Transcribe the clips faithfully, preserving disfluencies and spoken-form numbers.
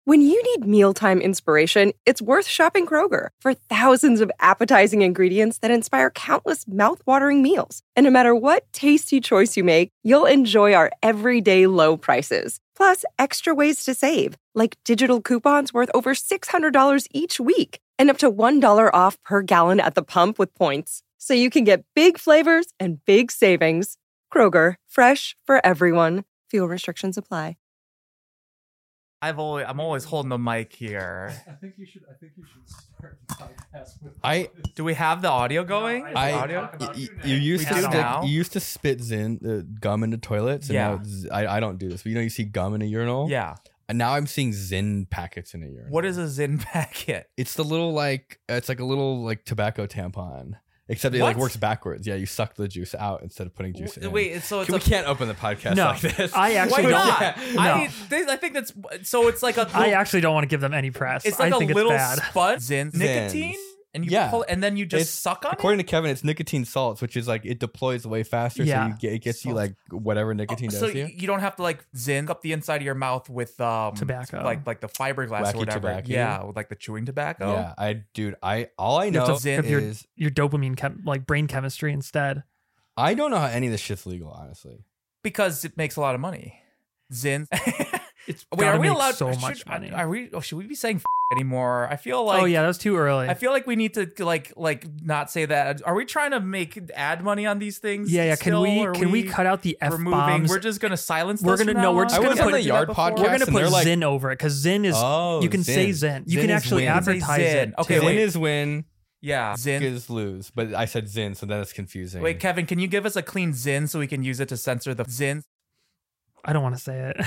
When you need mealtime inspiration, it's worth shopping Kroger for thousands of appetizing ingredients that inspire countless mouthwatering meals. And no matter what tasty choice you make, you'll enjoy our everyday low prices. Plus, extra ways to save, like digital coupons worth over six hundred dollars each week and up to one dollar off per gallon at the pump with points. So you can get big flavors and big savings. Kroger, fresh for everyone. Fuel restrictions apply. I've always, I'm always holding the mic here. I think you should. I think you should start the podcast with. I do we have the audio going? No, I, audio? y- y- you used We to do stick, now? you used to spit Zin uh, gum into toilets. And Yeah. now z- I I don't do this. But you know, you see gum in a urinal. Yeah. And now I'm seeing Zin packets in a urinal. What is a Zin packet? It's the little like it's like a little like tobacco tampon. Except it like What? works backwards. Yeah, you suck the juice out instead of putting juice in. Wait, so it's Can, a, we can't open the podcast No, like this. I actually why don't. not? No. I, they, I think that's so. It's like a. I actually don't want to give them any press. It's like I a think little it's bad. spud Zin Zins. nicotine, and you Yeah. pull, and then you just It's- suck on According it. to Kevin, it's nicotine salts, which is like it deploys way faster, Yeah. so you get, it gets you Salts. like whatever nicotine Oh, does so to you. you don't have to like Zin up the inside of your mouth with um Tobacco. like like the fiberglass Wacky or whatever. tobacco. Yeah, with like the chewing tobacco. Yeah, I dude, I all I You have know to Zin have your, is your dopamine, chem- like brain chemistry instead. I don't know how any of this shit's legal, honestly. because it makes a lot of money. Zin. It's Wait, gotta are we make allowed so should, much money. Are we? Oh, should we be saying f- anymore? I feel like. oh yeah, that was too early. I feel like we need to like like not say that. Are we trying to make ad money on these things? yeah, yeah. still? Can we Are can we, cut out the f removing? bombs? We're just gonna silence. We're those gonna- from no, now we're on? just I gonna was put on the Do that Yard before? podcast. We're gonna and put they're like- Zin over it because Zin is. Oh, you can say Zin. Zin. You Zin can is actually win. advertise Zin. it. Okay, too. Zin wait. is win, Yeah, Zin. is lose. But I said Zin, so then it's confusing. Wait, Kevin, can you give us a clean Zin so we can use it to censor the Zin? I don't want to say it. It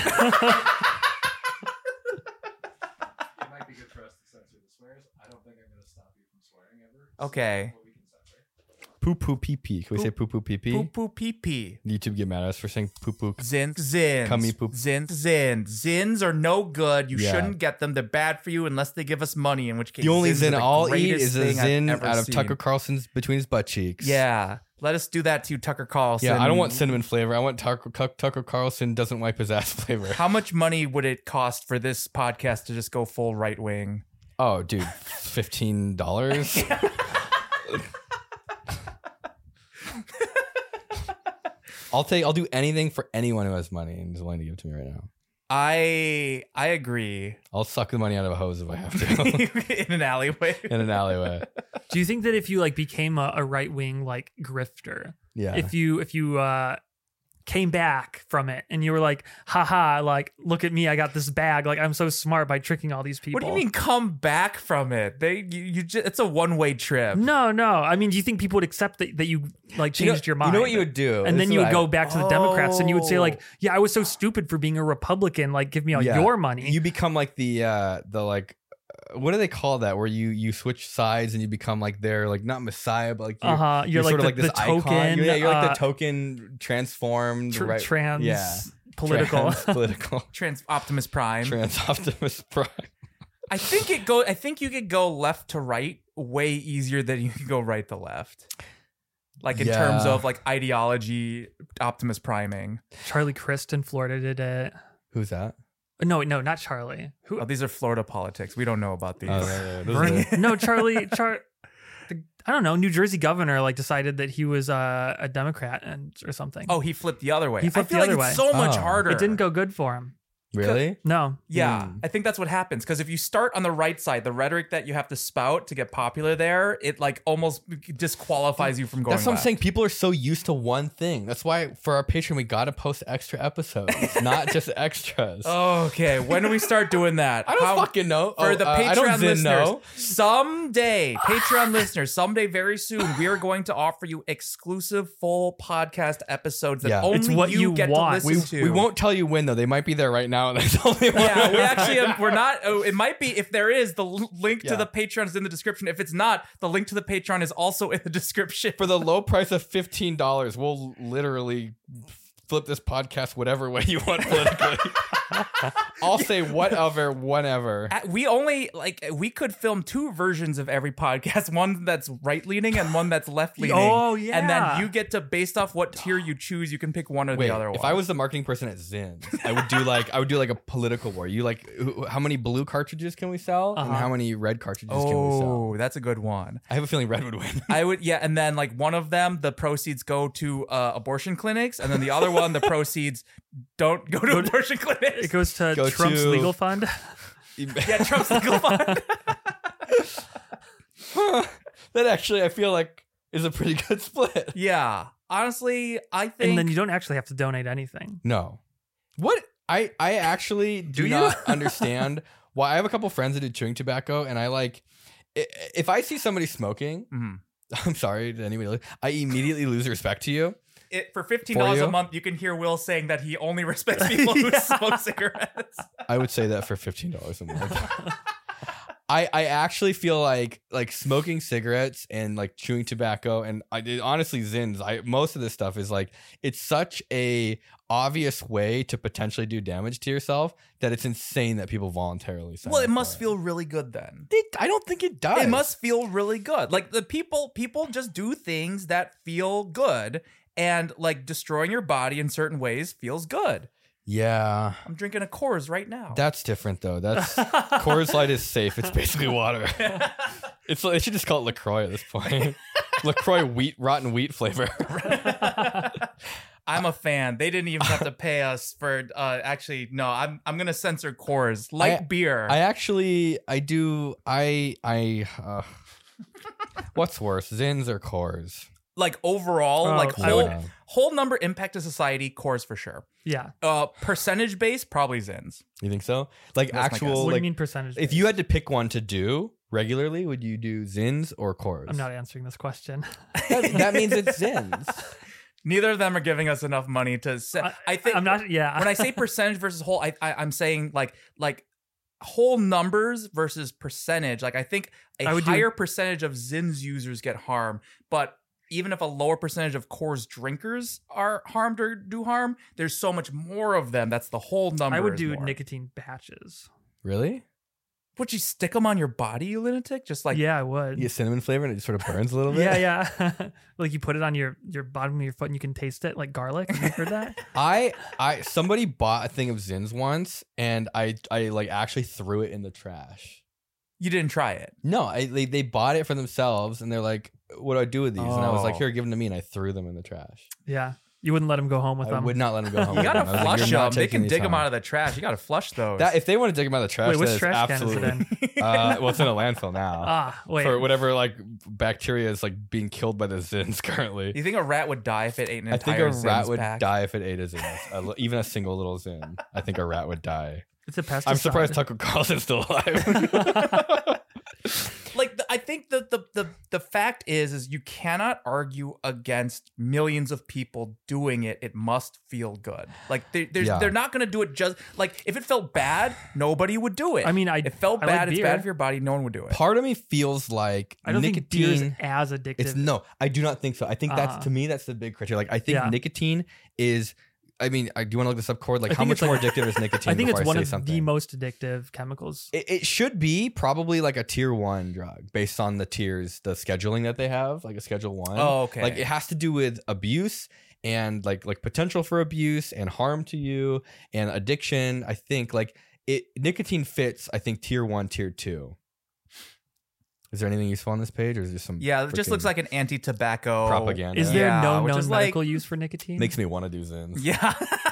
might be good for us to censor the swears. I don't think I'm going to stop you from swearing ever. So Okay. what we can censor. poo poo pee pee. Can we say poo poo pee pee? Poo poo pee pee. YouTube get mad at us for saying poo poo. Zin, zins, Cummy poop. zin, zin. Zins are no good. You Yeah. shouldn't get them. They're bad for you unless they give us money. In which case, The only zins are Zin the I'll eat greatest is a thing I've Zin ever out of seen. Tucker Carlson's between his butt cheeks. Yeah, let us do that to Tucker Carlson. Yeah, I don't want cinnamon flavor. I want Tucker, Tucker Carlson doesn't wipe his ass flavor. How much money would it cost for this podcast to just go full right wing? Oh, dude, fifteen dollars. I'll take. I'll do anything for anyone who has money and is willing to give it to me right now. I I agree. I'll suck the money out of a hose if I have to In an alleyway. in an alleyway. Do you think that if you like became a, a right wing like grifter, Yeah. if you if you uh came back from it and you were like, haha, like look at me, I got this bag, like I'm so smart by tricking all these people. What do you mean come back from it? They you, you just, it's a one way trip. No, no. I mean, do you think people would accept that, that you like You know- changed your mind? You know what you would do, And This then is you what would I- go back to the Democrats and you would say like, Oh. yeah, I was so stupid for being a Republican. Like, give me all Yeah. your money. You become like the uh the like. uh, What do they call that? Where you you switch sides and you become like their like not messiah, but like you're, Uh-huh. You're, you're like sort of the- like this the icon. token, Yeah, you're like uh, the token transformed Tr- right? trans yeah. political. Trans political. Trans Optimus Prime. Trans Optimus Prime. I think it go. I think you could go left to right way easier than you can go right to left. Like in Yeah. terms of like ideology, Optimus Priming. Charlie Crist in Florida did it. Who's that? No, no, not Charlie. Who? Oh, these are Florida politics. We don't know about these. Oh, right, right, right. Those Vern- are- no, Charlie. Char. the- I don't know. New Jersey governor like decided that he was uh, a Democrat and or something. Oh, he flipped the other way. He flipped I feel the like other it's way. so much Oh. harder. it didn't go good for him. Really? No. Yeah, Hmm. I think that's what happens because if you start on the right side, the rhetoric that you have to spout to get popular there, it like almost disqualifies you from going. That's what I'm left. saying. People are so used to one thing. That's why for our Patreon we gotta post extra episodes, not just extras. Okay, when do we start doing that? I don't How- fucking know. For Oh, the uh, I Patreon don't Zin listeners, know. someday, Patreon listeners, someday very soon, we are going to offer you exclusive full podcast episodes that Yeah. only It's what you, you get want. to We, listen to. we won't tell you when though. They might be there right now. And there's only one. Yeah, we actually um, we're not. Oh, it might be if there is the l- link Yeah. to the Patreon is in the description. If it's not, the link to the Patreon is also in the description. For the low price of fifteen dollars, we'll literally flip this podcast whatever way you want politically. I'll say whatever, whenever. Uh, We only like we could film two versions of every podcast, one that's right leaning and one that's left leaning. Oh, And yeah. then you get to, based off what tier you choose, you can pick one or Wait, the other one. if I was the marketing person at Zins, I would do like I would do like a political war. You like who- how many blue cartridges can we sell, and Uh-huh. how many red cartridges can we sell? Oh, that's a good one. I have a feeling red would win. I would, yeah, and then like one of them, the proceeds go to uh, abortion clinics, and then the other one, the proceeds don't go to Go to- abortion clinics. It goes to Go Trump's to- legal fund. Yeah, Trump's legal fund. That actually, I feel like, is a pretty good split. Yeah, honestly, I think. And then you don't actually have to donate anything. No, what I I actually do, Do you? not understand why. I have a couple friends that do chewing tobacco, and I like i- if I see somebody smoking. Mhm. I'm sorry to anybody. I immediately lose respect to you. It, for fifteen dollars For a you? month, you can hear Will saying that he only respects people who Yeah. smoke cigarettes. I would say that for fifteen dollars a month. I, I actually feel like like smoking cigarettes and like chewing tobacco and I did honestly Zins. I most of this stuff is like it's such a obvious way to potentially do damage to yourself that it's insane that people voluntarily sign Well, up it for must feel really good then. It, I don't think it does. It must feel really good. Like the people, people just do things that feel good, and like destroying your body in certain ways feels good. Yeah, I'm drinking a Coors right now. that's different though. That's Coors Light is safe. It's basically water. It's they should just call it LaCroix at this point. LaCroix wheat rotten wheat flavor. I'm a fan. They didn't even have to pay us for. Uh, actually, no. I'm I'm gonna censor Coors light I- beer. I actually, I do, I, I, uh, what's worse, Zins or Coors? like overall, Oh, like I whole would- whole number impact to society, Coors for sure. Yeah. Uh, percentage base, probably Zins. You think so? Like That's my guess. actual, What do you like, mean percentage? if you had to pick one to do regularly, would you do Zins or Coors? I'm not answering this question. That, that means it's Zins. Neither of them are giving us enough money to. Say, I, I, think I'm not. Yeah. when I say percentage versus whole, I, I I'm saying like like whole numbers versus percentage. Like I think a I would do- higher percentage of Zins users get harm, but even if a lower percentage of Coors drinkers are harmed or do harm, there's so much more of them. That's the whole number. I would is do more. nicotine patches. Really? Would you stick them on your body, you lunatic? Just like yeah, I would. You get cinnamon flavor and it just sort of burns a little bit? Yeah, yeah. Like you put it on your your bottom of your foot and you can taste it like garlic. Have you heard that? I, I, somebody bought a thing of Zins once and I, I like actually threw it in the trash. you didn't try it. No, I, they, they bought it for themselves and they're like, what do I do with these? And I was like, Oh. here, give them to me. And I threw them in the trash. Yeah. You wouldn't let them go home with I them. would not let them go home. You with gotta them. I was like, flush "You're not them. They taking can these dig them home." out of the trash. You gotta flush those. That if they want to dig them out of the trash, Wait, which that is trash can is absolutely. it in? uh, well, it's in a landfill now. Ah, wait. For whatever like bacteria is like being killed by the Zins currently. you think a rat would die if it ate an I think entire a rat Zins would pack? die if it ate a Zins. A li- even a single little Zin. I think a rat would die. It's a pesticide. I'm surprised Tucker Carlson's still alive. Like the, I think the, the the the fact is is you cannot argue against millions of people doing it. It must feel good. Like they, there's Yeah. they're not gonna do it just like if it felt bad, nobody would do it. I mean, I- if it felt I like bad, it's beer. bad for your body. No one would do it. Part of me feels like I don't think beer is nicotine. as addictive. It's no, I do not think so. I think that's Uh-huh. to me that's the big criteria. Like I think Yeah. nicotine is. I mean, I, do you want to look this up, Cord? Like I how think much it's more like- addictive is nicotine? I think it's before one I of say something? the most addictive chemicals. It, it should be probably like a tier one drug based on the tiers, the scheduling that they have, like a schedule one. Oh, okay. Like it has to do with abuse and like like potential for abuse and harm to you and addiction. I think like it nicotine fits. I think tier one, tier two. Is there anything useful on this page, or is it just some? Yeah, it just freaking looks like an anti-tobacco propaganda. Is there Yeah, no which known is like- medical use for nicotine? Makes me want to do Zins. Yeah.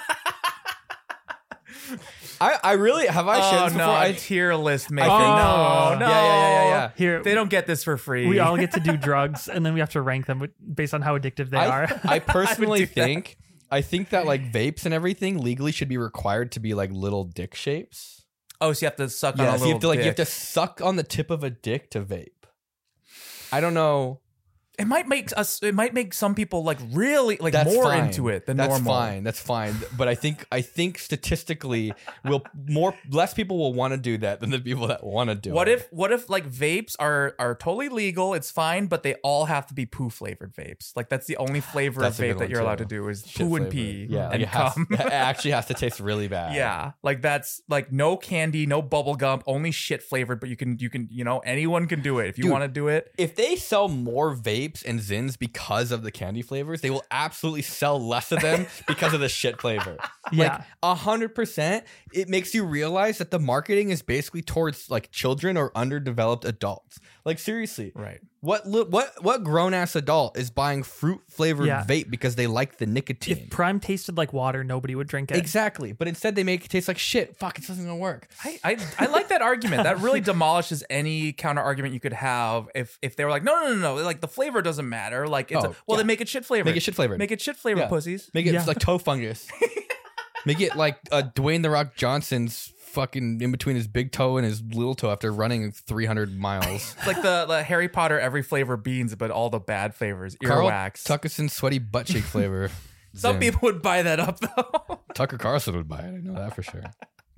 I, I really have I shared oh this no, before. a I, tier list, I maybe. think- no, no. Yeah, yeah, yeah, yeah, yeah. Here, They don't get this for free. we all get to do drugs, and then we have to rank them with- based on how addictive they I, are. I personally do that. think I think that like vapes and everything legally should be required to be like little dick shapes. Oh, so you have to suck on a Yeah, little so you have to like you have dick. to suck on the tip of a dick to vape. I don't know. It might make us. It might make some people like really like That's more fine. into it than That's normal. fine. That's fine. But I think I think statistically, will more less people will want to do that than the people that want to do What it. if what if like vapes are are totally legal? It's fine, but they all have to be poo flavored vapes. Like that's the only flavor That's of a vape good that one, you're allowed to too. do is Shit poo and flavor. pee Yeah, like and it, has, cum. it actually has to taste really bad. Yeah, like that's like no candy, no bubble gum, only shit flavored. But you can you can you know anyone can do it if you Dude, want to do it. If they sell more vapes and Zins because of the candy flavors, they will absolutely sell less of them because of the shit flavor. Like Yeah. a hundred percent, it makes you realize that the marketing is basically towards like children or underdeveloped adults. Like seriously, Right. what li- what what grown ass adult is buying fruit flavored Yeah. vape because they like the nicotine? If Prime tasted like water, nobody would drink it. Exactly, but instead they make it taste like shit. Fuck, it doesn't gonna work. I, I I like that argument. That really demolishes any counter argument you could have if if they were like, no, no, no, no, like the flavor doesn't matter. Like it's Oh, a, well, yeah. then make it shit flavored. Make it shit flavored. Make it shit flavored, Yeah. pussies. Make it Yeah. like toe fungus. Make it like uh, Dwayne the Rock Johnson's fucking in between his big toe and his little toe after running three hundred miles. It's like the, the Harry Potter every flavor beans, but all the bad flavors. Carl Earwax. Tuckerson's sweaty butt cheek flavor. Some Zin. people would buy that up though. Tucker Carlson would buy it. I know that for sure.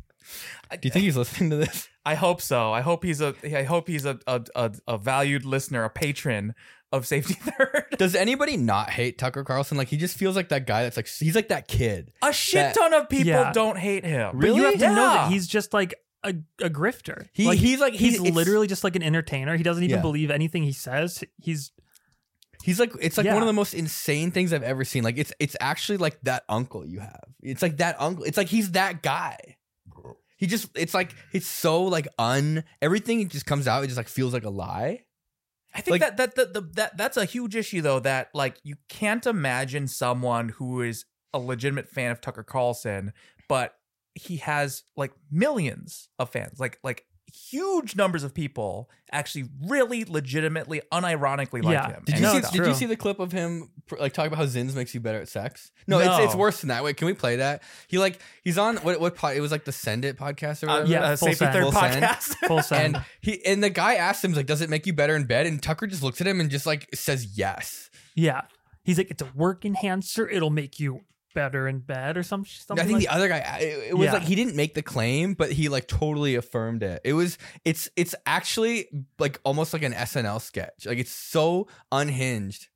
Do you think he's listening to this? I hope so. I hope he's a. I hope he's a a, a, a valued listener, a patron of Safety Third. Does anybody not hate Tucker Carlson? Like he just feels like that guy that's like he's like that kid. A shit That- ton of people Yeah. don't hate him. But you have to Yeah. know that he's just like a, a grifter. He- like, he's like- he's he- it's- literally just like an entertainer. He doesn't even Yeah. believe anything he says. He's He's like it's like Yeah. one of the most insane things I've ever seen. Like it's it's actually like that uncle you have. It's like that uncle. It's like he's that guy. He just it's like it's so like un everything just comes out. It just like feels like a lie. I think Like- that, that that that that that's a huge issue though. That like you can't imagine someone who is a legitimate fan of Tucker Carlson, but he has like millions of fans, like like huge numbers of people actually really legitimately, unironically like Yeah. him. Did And you No, see? it's Did you true. see the clip of him pr- like talking about how Zins makes you better at sex? No, No. it's it's worse than that. Wait, can we play that? He like he's on what what pod, it was like the Send It podcast or Uh, whatever. Yeah, uh, full Safety send. Third Full send. podcast. full send. And he and the guy asked him like, "Does it make you better in bed?" And Tucker just looks at him and just like says yes. yeah. He's like, it's a work enhancer. It'll make you better in bed or some something. I think like the other guy, it, it was Yeah. like he didn't make the claim, but he like totally affirmed it. It was, it's, it's actually like almost like an S N L sketch. Like it's so unhinged.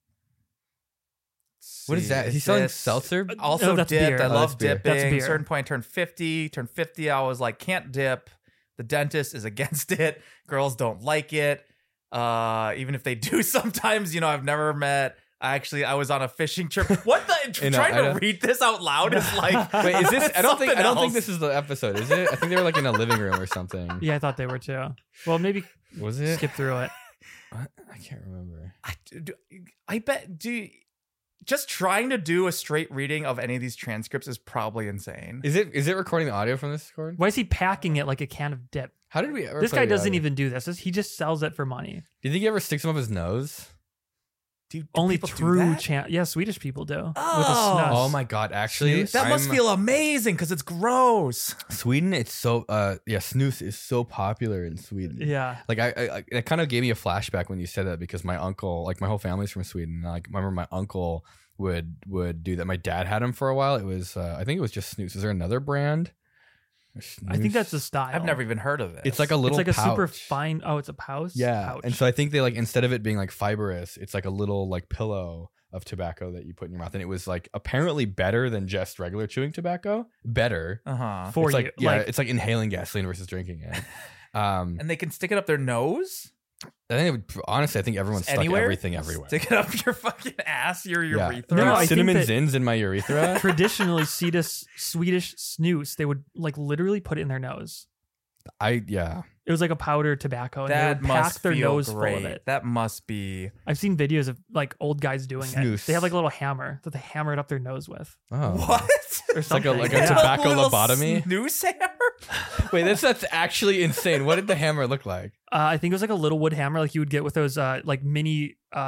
What is that? Is he selling this- seltzer? Also Oh, that's dipped. beer. I Oh, love that's beer. dipping. That's beer. Certain point, I turned fifty. Turned fifty. I was like, can't dip. The dentist is against it. Girls don't like it. Uh, even if they do, sometimes you know, I've never met. I actually, I was on a fishing trip. What the? I know, trying I to know. read this out loud is like. Wait, is this? I don't think. something I don't think else. this is the episode. Is it? I think they were like in a living room or something. Yeah, I thought they were too. Well, maybe Was it? skip through it. What? I can't remember. I, do- I bet. Do just trying to do a straight reading of any of these transcripts is probably insane. Is it? Is it recording the audio from this record? Why is he packing it like a can of dip? How did we ever? This play guy the doesn't audio? even do this. He just sells it for money. Do you think he ever sticks him up his nose? Do, do Only people do true, that? chan yeah, Swedish people do with a Oh. snus. Oh my god! Actually, That must I'm- feel amazing because it's gross. Sweden. It's so. Uh, yeah, snus is so popular in Sweden. Yeah, Like I, I, it kind of gave me a flashback when you said that because my uncle, like my whole family's from Sweden. And like, I remember my uncle would would do that. My dad had him for a while. It was, uh, I think it was just snus. Is there another brand? I think Snus? that's the style. I've never even heard of it. It's like a It's little. like a super pouch. fine. Oh, it's a pouch. Yeah, pouch. and so I think they like instead of it being like fibrous, it's like a little like pillow of tobacco that you put in your mouth, and it was like apparently better than just regular chewing tobacco. Better. uh huh. for it's you, like yeah, like it's like inhaling gasoline versus drinking it. Um, And they can stick it up their nose I think it would, honestly, I think everyone stuck anywhere. everything everywhere. Stick it up your fucking ass, your Yeah. urethra. No, I think cinnamon that- zins in my urethra. traditionally Swedish Swedish snus, they would like literally put it in their nose. I yeah. It was like a powder tobacco, and that they would pack must their feel nose great. full of it. That must be. I've seen videos of like old guys doing Snus. it. They have like a little hammer that they hammer it up their nose with, Oh. What? or It's like a something. like a Yeah. tobacco Little lobotomy. Snooze hammer? Wait, that's that's actually insane. What did the hammer look like? Uh, I think it was like a little wood hammer, like you would get with those uh, like mini uh,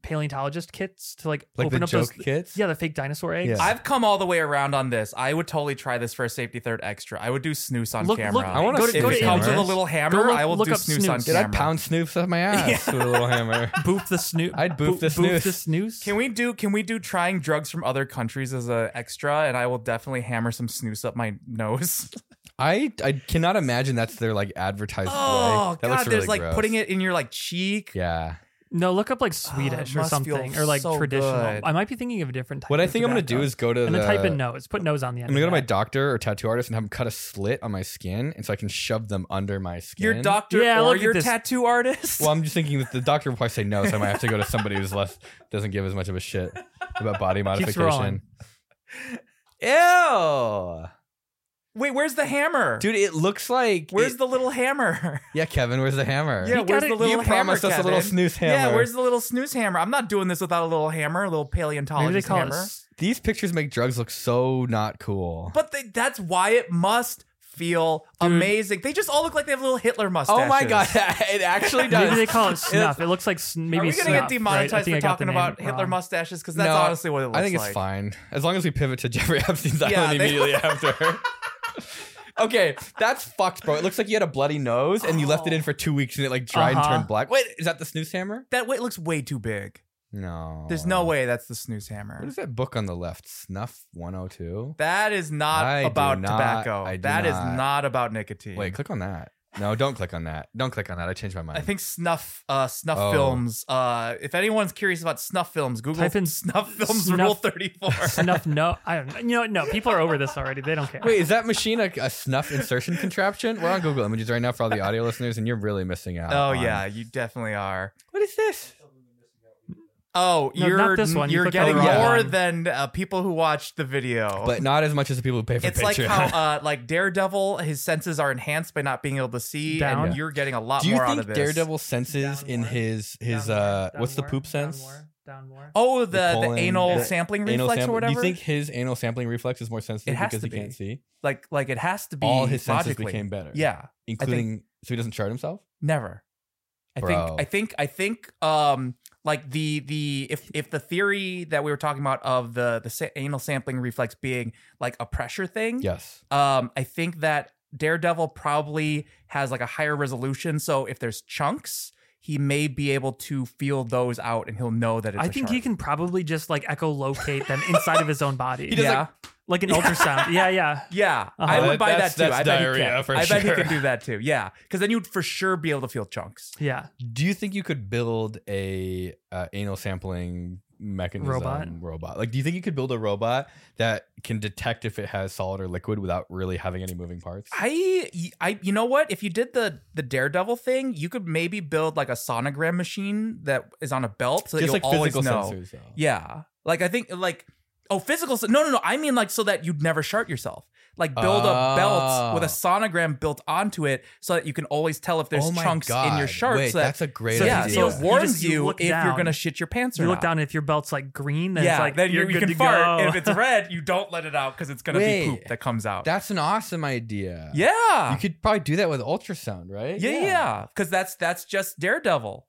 paleontologist kits to like, Like open the up joke those kits? yeah, the fake dinosaur eggs. Yeah. I've come all the way around on this. I would totally try this for a safety third extra. I would do snooze on Look- camera. look- I wanna go see to, if go it to comes with a images. little hammer, Go look- I will look do up snooze on snooze. Dude, camera. I'd pound snoops up my ass with a little hammer. Boof the snooze. I'd boof the Boof snooze. the snooze. Can we do can we do trying drugs from other countries as a extra, and I will definitely hammer some snooze up my nose. I I cannot imagine that's their like advertised Oh way. That god, looks really there's like gross. putting it in your like cheek. Yeah. No, look up like Swedish it or must feel something, or like so traditional. good. I might be thinking of a different type. What I of think I'm gonna do tobacco. is go to and the then type in nose. Put nose on the end. I'm gonna go to of my that. doctor or tattoo artist and have him cut a slit on my skin, and so I can shove them under my skin. Your doctor Yeah, or look at your this. tattoo artist. Well, I'm just thinking that the doctor will probably say no, so I might have to go to somebody who's less doesn't give as much of a shit about body Keeps modification. rolling. Ew, Wait, where's the hammer? dude, it looks like Where's it- the little hammer? yeah, Kevin. Where's the hammer? Yeah, You where's gotta- the little you hammer? promised us a little Kevin? snooze hammer. Yeah, where's the little snooze hammer? I'm not doing this without a little hammer, a little Maybe they paleontologist call it. hammer. s- These pictures make drugs look so not cool. But they, that's why it must feel amazing. They just all look like they have little Hitler mustaches. Oh my god, it actually does. Maybe they call it snuff. It looks like sn- maybe Are we gonna snuff, get right? I demonetized think I for got the talking name about Hitler wrong. mustaches? Because that's No, honestly what it looks I think like. it's fine as long as we pivot to Jeffrey Epstein's Yeah, island they- immediately after. Okay, that's fucked, bro. It looks like you had a bloody nose and you left it in for two weeks and it like dried Uh-huh. and turned black. Wait, is that the snooze hammer? That way it looks way too big. No. There's no way that's the snooze What hammer. is that book on the left? Snuff one oh two? That is not I do about not- tobacco. I do That is not. not about nicotine. Wait, click on that. No, don't click on that. Don't click on that. I changed my mind. I think snuff uh snuff Oh. films. Uh if anyone's curious about snuff films, Google Type in snuff films snuff- rule thirty-four. Snuff. No, I don't know. You know, no. People are over this already. They don't care. Wait, is that machine a, a snuff insertion contraption? We're on Google Images right now for all the audio listeners, and you're really missing out. Oh on- yeah, you definitely are. What is this? Oh, No, you're not this one. You You're clicked on the getting wrong more one. than uh, people who watch the video. But not as much as the people who pay for it's Patreon. like how uh, like Daredevil, his senses are enhanced by not being able to see, Down. and you're getting a lot Do you more out think of this. Daredevil senses Down in more. his his Down uh more, down what's the more, poop down sense? more, Down more. Oh, the the, colon- anal the sampling Anal reflex sam- or whatever. Do you think his anal sampling reflex is more sensitive It has because to he can't be. see? like like it has to be All his senses logically. became better. Yeah, Including so he doesn't chart himself? never. I Bro. think I think I think um like the the if if the theory that we were talking about of the the sa- anal sampling reflex being like a pressure thing. Yes. Um, I think that Daredevil probably has like a higher resolution. So if there's chunks, he may be able to feel those out, and he'll know that it's. I a think shark. he can probably just like echolocate them inside of his own body. He does, Yeah, like an ultrasound. Yeah, yeah. yeah. Uh-huh. I would That- buy that that's- too. that's I bet he diarrhea can. for I bet he sure. can do that too. Yeah, because then you'd for sure be able to feel chunks. Yeah. Do you think you could build a uh, anal sampling mechanism Robot? robot? Like, do you think you could build a robot that can detect if it has solid or liquid without really having any moving parts? I, I, you know what? If you did the the Daredevil thing, you could maybe build like a sonogram machine that is on a belt, so that Just you'll like always physical know. sensors, though. Yeah, like I think like oh physical. sen- No, no, no. I mean like so that you'd never shart yourself. Like build a belt with a Oh. sonogram built onto it, so that you can always tell if there's Oh my chunks in your God. shirt. Wait, so that, that's a great so, yeah, idea. so You it just- warns you you, look if you're down. gonna shit your pants or You look not. down, and if your belt's like green, then yeah, it's like then you're you good can to fart. go. And if it's red, you don't let it out because it's gonna Wait. be poop that comes out. That's an awesome idea. yeah, You could probably do that with ultrasound, right? yeah, yeah, because that's that's just Daredevil.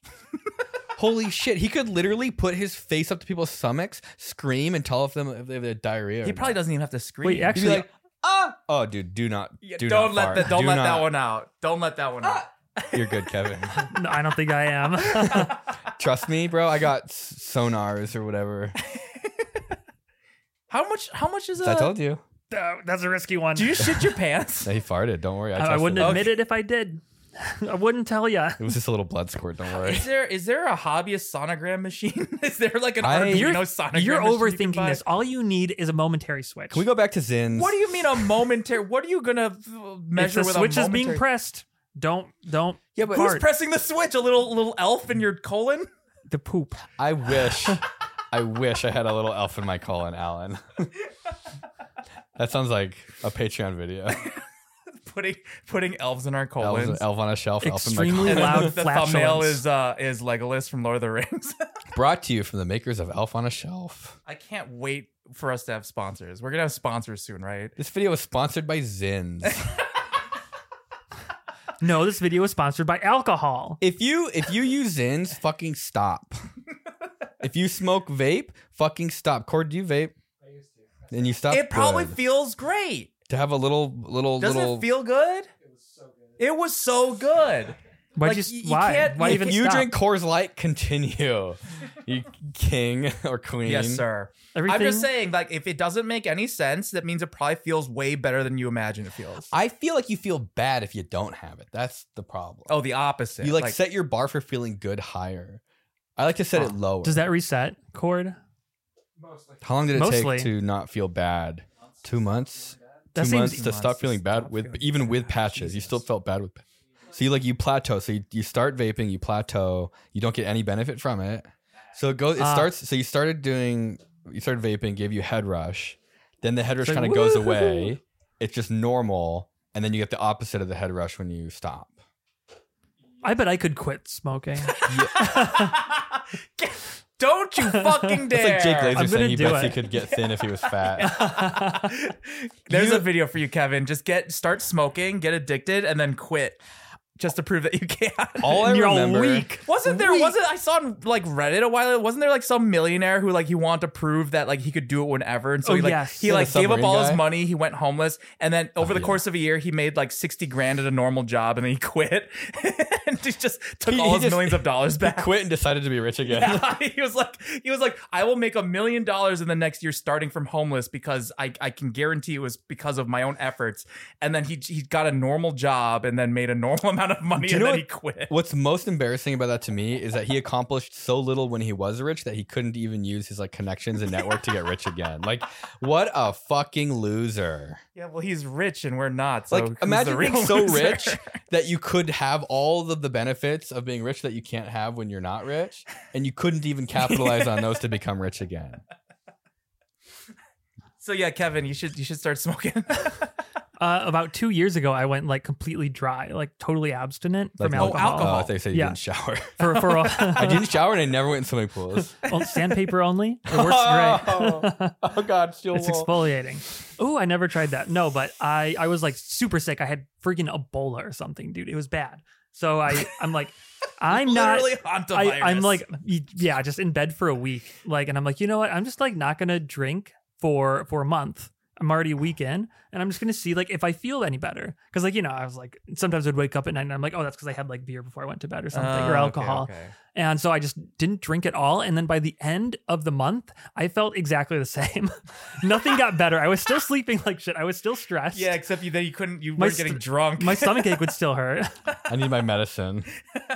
Holy shit. He could literally put his face up to people's stomachs, scream, and tell if them if they have diarrhea. or He probably not. doesn't even have to scream. Wait, He'd actually, be like, ah! Oh, dude, do not. Yeah, do don't not let fart. that don't Do let not- that one out. Don't let that one out. You're good, Kevin. no, I don't think I am. Trust me, bro. I got s- sonars or whatever. How much? How much is I a? told you. Uh, That's a risky one. Do you shit your pants? Yeah, he farted. Don't worry. I, I, I trusted wouldn't him. admit it if I did. I wouldn't tell you. It was just a little blood squirt. Don't worry. Is there is there a hobbyist sonogram machine? Is there like an I- Arduino You're, sonogram? you're machine you can overthinking buy? this. All you need is a momentary switch. Can we go back to Zins? What do you mean a momentary? What are you gonna uh, if measure the with switch a is being momentary? pressed, don't don't. Yeah, but Who's fart. pressing the switch? A little little elf in your colon? the poop. I wish. I wish I had a little elf in my colon, Alan. That sounds like a Patreon video. putting putting elves in our Elf, colons. elf on a shelf, elf in my Extremely colon. And then loud the, the flatulence. thumbnail is uh is Legolas from Lord of the Rings. Brought to you from the makers of Elf on a Shelf. I can't wait for us to have sponsors. We're gonna have sponsors soon, right? This video was sponsored by Zins. No, this video is sponsored by alcohol. If you if you use Zins, fucking stop. If you smoke vape, fucking stop. Cord, do you vape? I used to. And you stop. It probably Good. feels great. To have a little, little, Does little. it feel good? It was so good. It was so good. Why Like, just you- you why? can't- Why if even If you stop? drink Coors Light, continue. You king or queen. Yes, sir. Everything? I'm just saying, like, if it doesn't make any sense, that means it probably feels way better than you imagine it feels. I feel like you feel bad if you don't have it. That's the problem. Oh, the opposite. you like, set your bar for feeling good higher. I like to set it lower. Does that reset cord? Mostly. How long did it Mostly. take to not feel bad? Two months. That Two seems- months Two to months stop to feeling bad stop with feeling even bad. with patches. You still Jesus. felt bad with. So you like you plateau. So you, you start vaping, you plateau. You don't get any benefit from it. So it goes. It Ah. starts. So you started doing. You started vaping, gave you head rush. Then the head rush It's like, kind of goes woo-hoo-hoo. away. It's just normal, and then you get the opposite of the head rush when you stop. I bet I could quit smoking. Don't you fucking It's dare. like Jake Laser I'm saying gonna he do bets he it. could get thin if he was fat. There's You- a video for you, Kevin. Just get start smoking, get addicted, and then quit. Just to prove that you can. All I And you're all remember. weak. Wasn't there? Weak. Wasn't I saw on like Reddit a while ago? Wasn't there like some millionaire who like he wanted to prove that like he could do it whenever, and so Oh, he like yes. he Yeah, the like gave up submarine all guy. his money. He went homeless, and then over Oh, the yeah. course of a year, he made like sixty grand at a normal job, and then he quit, and he just took He- all he his just- millions of dollars He back. quit and decided to be rich again. Yeah, he was like, he was like, I will make a million dollars in the next year starting from homeless because I, I can guarantee it was because of my own efforts. And then he he got a normal job and then made a normal amount of money Do you and know then what- he quit. What's most embarrassing about that to me is that he accomplished so little when he was rich that he couldn't even use his like connections and network to get rich again. Like, what a fucking loser! Yeah, well, he's rich and we're not. So Like, who's imagine the real being so loser? rich that you could have all of the benefits of being rich that you can't have when you're not rich, and you couldn't even capitalize on those to become rich again. So yeah, Kevin, you should you should start smoking. Uh, about two years ago, I went like completely dry, like totally abstinent Like, from oh, alcohol. alcohol. Oh, I thought you said you Yeah. didn't shower. For for all, I didn't shower and I never went in swimming pools. oh, sandpaper only. It works great. Oh God, still It's exfoliating. Oh, I never tried that. No, but I I was like super sick. I had freaking Ebola or something, dude. It was bad. So I I'm like I'm not. Literally hantavirus. I, I'm like yeah, just in bed for a week. Like, and I'm like, you know what? I'm just like not gonna drink for for a month. I'm already a week in, and I'm just gonna see like if I feel any better. Because like you know, I was like sometimes I'd wake up at night and I'm like, oh, that's because I had like beer before I went to bed or something Oh, or okay, alcohol. okay. And so I just didn't drink at all. And then by the end of the month, I felt exactly the same. Nothing got better. I was still sleeping like shit. I was still stressed. Yeah, except you then you couldn't you My weren't getting st- drunk. My stomach ache would still hurt. I need my medicine.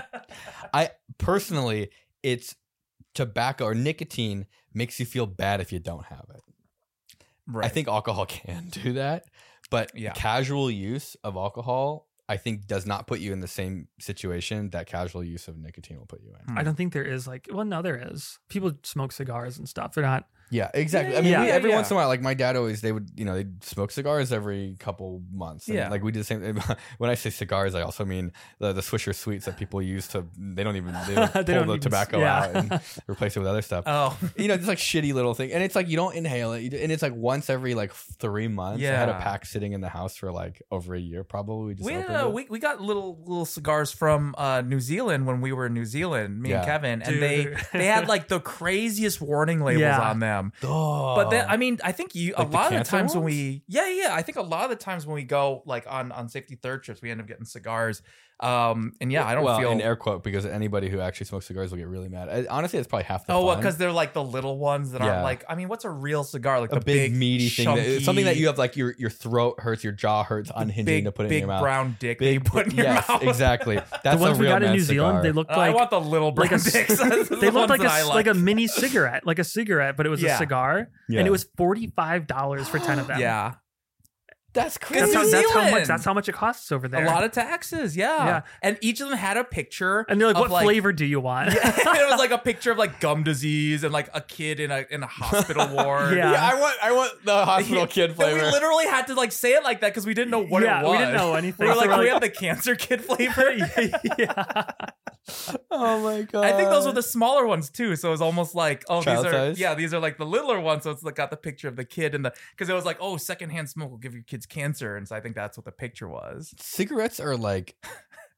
I personally, it's tobacco or nicotine makes you feel bad if you don't have it. right. I think alcohol can do that, but Yeah. casual use of alcohol, I think, does not put you in the same situation that casual use of nicotine will put you in. Hmm. I don't think there is like, well, no, there is. People smoke cigars and stuff. They're not. Yeah, exactly. I mean, Yeah. we, every Yeah, once in yeah. a while, like my dad always, they would, you know, they'd smoke cigars every couple months. And Yeah. like we did the same. When I say cigars, I also mean the, the Swisher Sweets that people use to, they don't even, they don't They pull don't the even- tobacco yeah. out and replace it with other stuff. Oh. You know, it's like shitty little thing. And it's like, you don't inhale it. You do- And it's like once every like three months. I had a Yeah. pack sitting in the house for like over a year, probably. We just We, opened uh, it. we we got little little cigars from uh, New Zealand when we were in New Zealand, me and Yeah. Kevin, and they Dude. they had like the craziest warning labels Yeah. on them. Oh. But then, I mean, I think you Like a the lot of the cancer times when ones? we, yeah, yeah, I think a lot of the times when we go like on on safety third trips, we end up getting cigars. Um, and yeah, I don't well, feel. in air quote, because anybody who actually smokes cigars will get really mad. I, honestly, it's probably half the Oh, well, fun. because they're like the little ones that aren't Yeah. like. I mean, what's a real cigar? Like a the big, meaty thing, that, chunky, something that you have like your your throat hurts, your jaw hurts, unhinging big, to put it big in your mouth. brown dick Big, that you put in your yes, mouth. exactly. That's the ones a we real got in man's New Zealand, cigar. they looked Oh, I like want the little brown like a dicks. Those are they the looked ones like a that I s- like a mini cigarette, like a cigarette, but it was Yeah. a cigar, Yeah. and it was forty five dollars for ten of them. Yeah, That's crazy. That's how, New that's how much. Zealand. That's how much it costs over there. a lot of taxes. Yeah. Yeah. and each of them had a picture. and they're like, of, "What flavor do you want?" Yeah, it was like a picture of like gum disease and like a kid in a in a hospital ward. Yeah. Yeah, I want I want the hospital kid And flavor. we literally had to like say it like that because we didn't know what Yeah, it was. we didn't know anything. We were So like, we're "Can we like- have the cancer kid flavor. yeah. oh my god! I think those were the smaller ones too. So it was almost like, oh, Child these are size? yeah, these are like the littler ones. So it's like got the picture of the kid and the because it was like, oh, secondhand smoke will give your kids cancer, and so I think that's what the picture was. cigarettes are like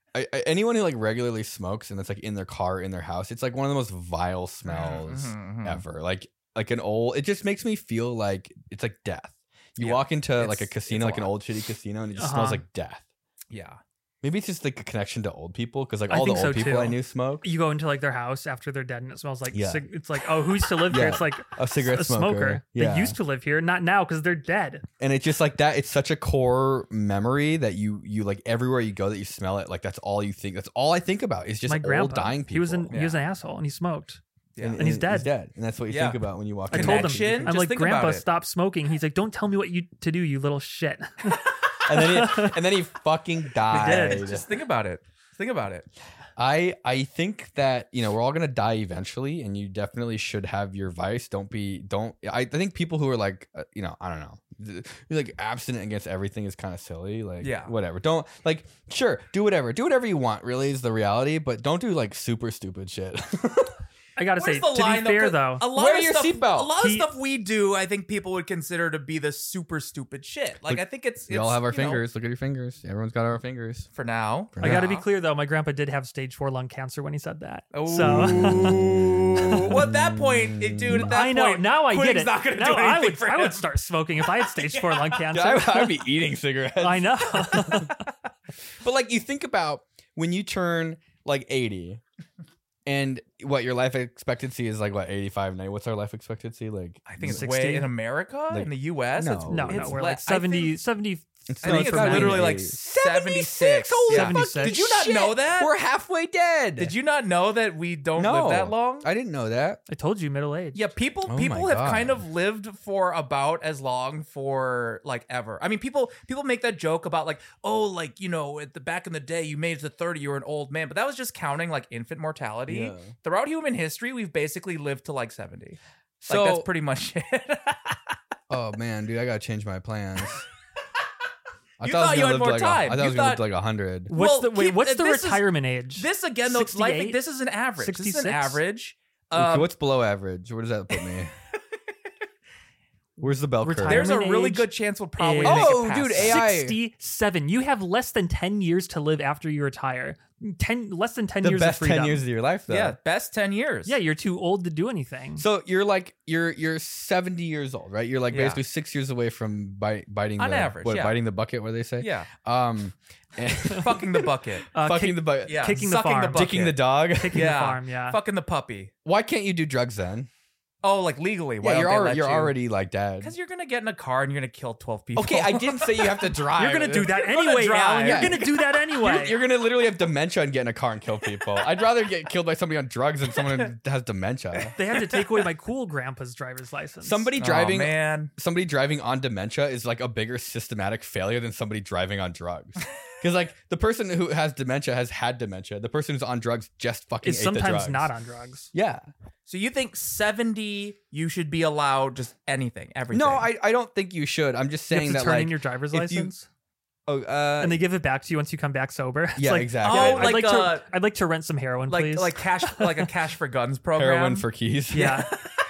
I, I, anyone who like regularly smokes and it's like in their car, in their house, it's like one of the most vile smells Mhm, mhm. ever. Like like an old. It just makes me feel like it's like death. You Yeah, walk into like a it's- casino, it's like a an lot. old shitty casino, and it just Uh-huh. smells like death. Yeah. Maybe it's just like a connection to old people because like I all the think old so, people I too. knew smoke. You go into like their house after they're dead, and it smells like Yeah. cig- it's like, oh, who used to live here? Yeah. It's like A cigarette a smoker. smoker. Yeah. They used to live here, not now because they're dead. And it's just like that. It's such a core memory that you you like everywhere you go that you smell it. Like that's all you think. That's all I think about. Is just My old grandpa, dying people. he was an he was Yeah. an asshole, and he smoked. Yeah. and, and he's dead. He's dead, and that's what you Yeah. think about when you walk. I in. told him, Connection? I'm Just like, think Grandpa, about it. stop smoking. He's like, don't tell me what you to do, you little shit. and then he, and then he fucking died. did. Just think about it. Think about it. I I think that you know we're all gonna die eventually, and you definitely should have your vice. Don't be don't. I, I think people who are like uh, you know I don't know, th- like abstinent against everything is kind of silly. Like Yeah. whatever. Don't like sure do whatever do whatever you want. Really is the reality, but don't do like super stupid shit. I gotta Where's say, the to line, be fair 'Cause though, a lot Wear of your stuff, seatbelt. A lot He- of stuff we do, I think people would consider to be the super stupid shit. Like Look, I think it's we it's, all have our you know, fingers. Look at your fingers. Everyone's got our fingers. for now. For I gotta be now. clear though, my grandpa did have stage four lung cancer when he said that. Ooh. So well, at that point, it, dude, at that I know point, now I get quitting's it. not gonna now do anything I would for I him. would start smoking if I had stage four lung cancer. I, I'd be eating cigarettes. I know. But like you think about when you turn like eighty and what your life expectancy is like what eighty-five, ninety. What's our life expectancy like? I think it's sixty? way in America, Like, in the U S. no. it's, no, it's no, we're le- like seventy, I think, seventy. It's I think it's for men. literally like seventy-six. seventy-six. Holy Yeah. seventy-six. fucking Did you not shit. know that? We're halfway dead. Did you not know that we don't No. live that long? I didn't know that. I told you, middle age. Yeah, people Oh people my have God. kind of lived for about as long for like ever. I mean, people people make that joke about like, oh, like, you know, at the back in the day you made it to thirty, you were an old man, but that was just counting like infant mortality. Yeah. Throughout human history, we've basically lived to like seventy. So Like that's pretty much it. oh man, dude, I gotta change my plans. I You thought, I thought was you gonna had live more to like a- time. I thought You I was gonna live thought- to like a hundred. What's Well, the wait? keep- What's the this is- retirement age? This again though, life, sixty-eight? this is an average. This is an sixty-six? average. Okay, Um, what's below average? Where does that put me? Where's the bell curve? Retirement there's a really age good chance we'll probably is- make Oh, it past dude, that. A I. sixty-seven. You have less than ten years to live after you retire. Ten less than ten the years best of freedom. ten years of your life, though. Yeah, best ten years. Yeah, you're too old to do anything. So you're like you're you're seventy years old, right? You're like Yeah. basically six years away from bite, biting On the average, what, yeah. biting the bucket. What do they say? Yeah. Um, and Fucking the bucket. Uh, fucking kick- the bucket. Yeah. Kicking the Sucking farm. the bucket. Dicking the dog. Kicking Yeah. the farm, yeah. Fucking the puppy. Why can't you do drugs then? Oh, like legally. Why Yeah, you're don't they already let you're you? already like dead. Because you're gonna get in a car and you're gonna kill twelve people. Okay, I didn't say you have to drive. You're gonna do that You're gonna anyway, drive. Alan. You're Yeah. gonna do that anyway. You're, you're gonna literally have dementia and get in a car and kill people. I'd rather get killed by somebody on drugs than someone who has dementia. They had to take away my cool grandpa's driver's license. Somebody Oh, driving man. somebody driving on dementia is like a bigger systematic failure than somebody driving on drugs. Because like the person who has dementia has had dementia. The person who's on drugs just fucking is ate the sometimes drugs. not on drugs. Yeah. So you think seventy you should be allowed just anything, everything? No, I, I don't think you should. I'm just You have saying to that turn like in your driver's if you- license, oh uh and they give it back to you once you come back sober. It's yeah like, exactly. Oh, I'd like, like uh, to. I'd like to rent some heroin, like please. like cash like a cash for guns program. Heroin for keys. yeah.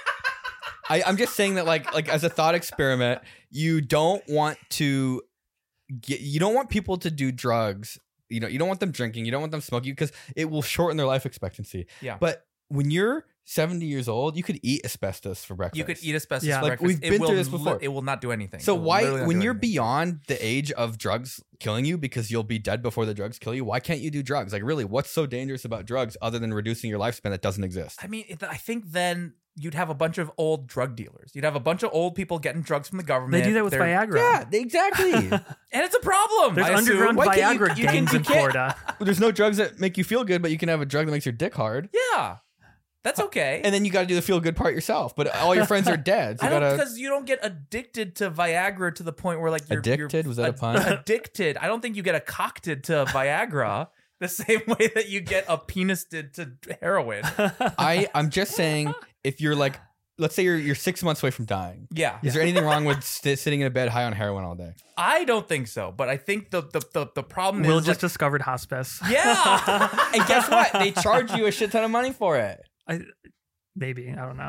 I, I'm just saying that like like as a thought experiment, you don't want to get you don't want people to do drugs. You know, you don't want them drinking, you don't want them smoking because it will shorten their life expectancy. Yeah. But when you're seventy years old, you could eat asbestos for breakfast. You could eat asbestos Yeah. for Like, breakfast. we've It been will through this li- before. It will not do anything. So It will why, literally not when do you're anything. beyond the age of drugs killing you because you'll be dead before the drugs kill you, why can't you do drugs? Like really, what's so dangerous about drugs other than reducing your lifespan that doesn't exist? I mean, it, I think then you'd have a bunch of old drug dealers. You'd have a bunch of old people getting drugs from the government. They do that with They're- Viagra. Yeah, exactly. and it's a problem. There's I assume. underground Why can't you- Viagra you can- gangs you in can't- Florida. There's no drugs that make you feel good, but you can have a drug that makes your dick hard. Yeah, that's okay. And then you got to do the feel good part yourself. But all your friends are dead. So I you don't gotta. because you don't get addicted to Viagra to the point where like you're Addicted? You're Was that a ad- pun? Addicted. I don't think you get a cockted to Viagra the same way that you get a penis did to heroin. I I'm just saying, if you're like, let's say you're you're six months away from dying. Yeah, Is there anything wrong with st- sitting in a bed high on heroin all day? I don't think so. But I think the the the, the problem Will is just like, discovered hospice. yeah. And guess what? They charge you a shit ton of money for it. I, maybe I don't know.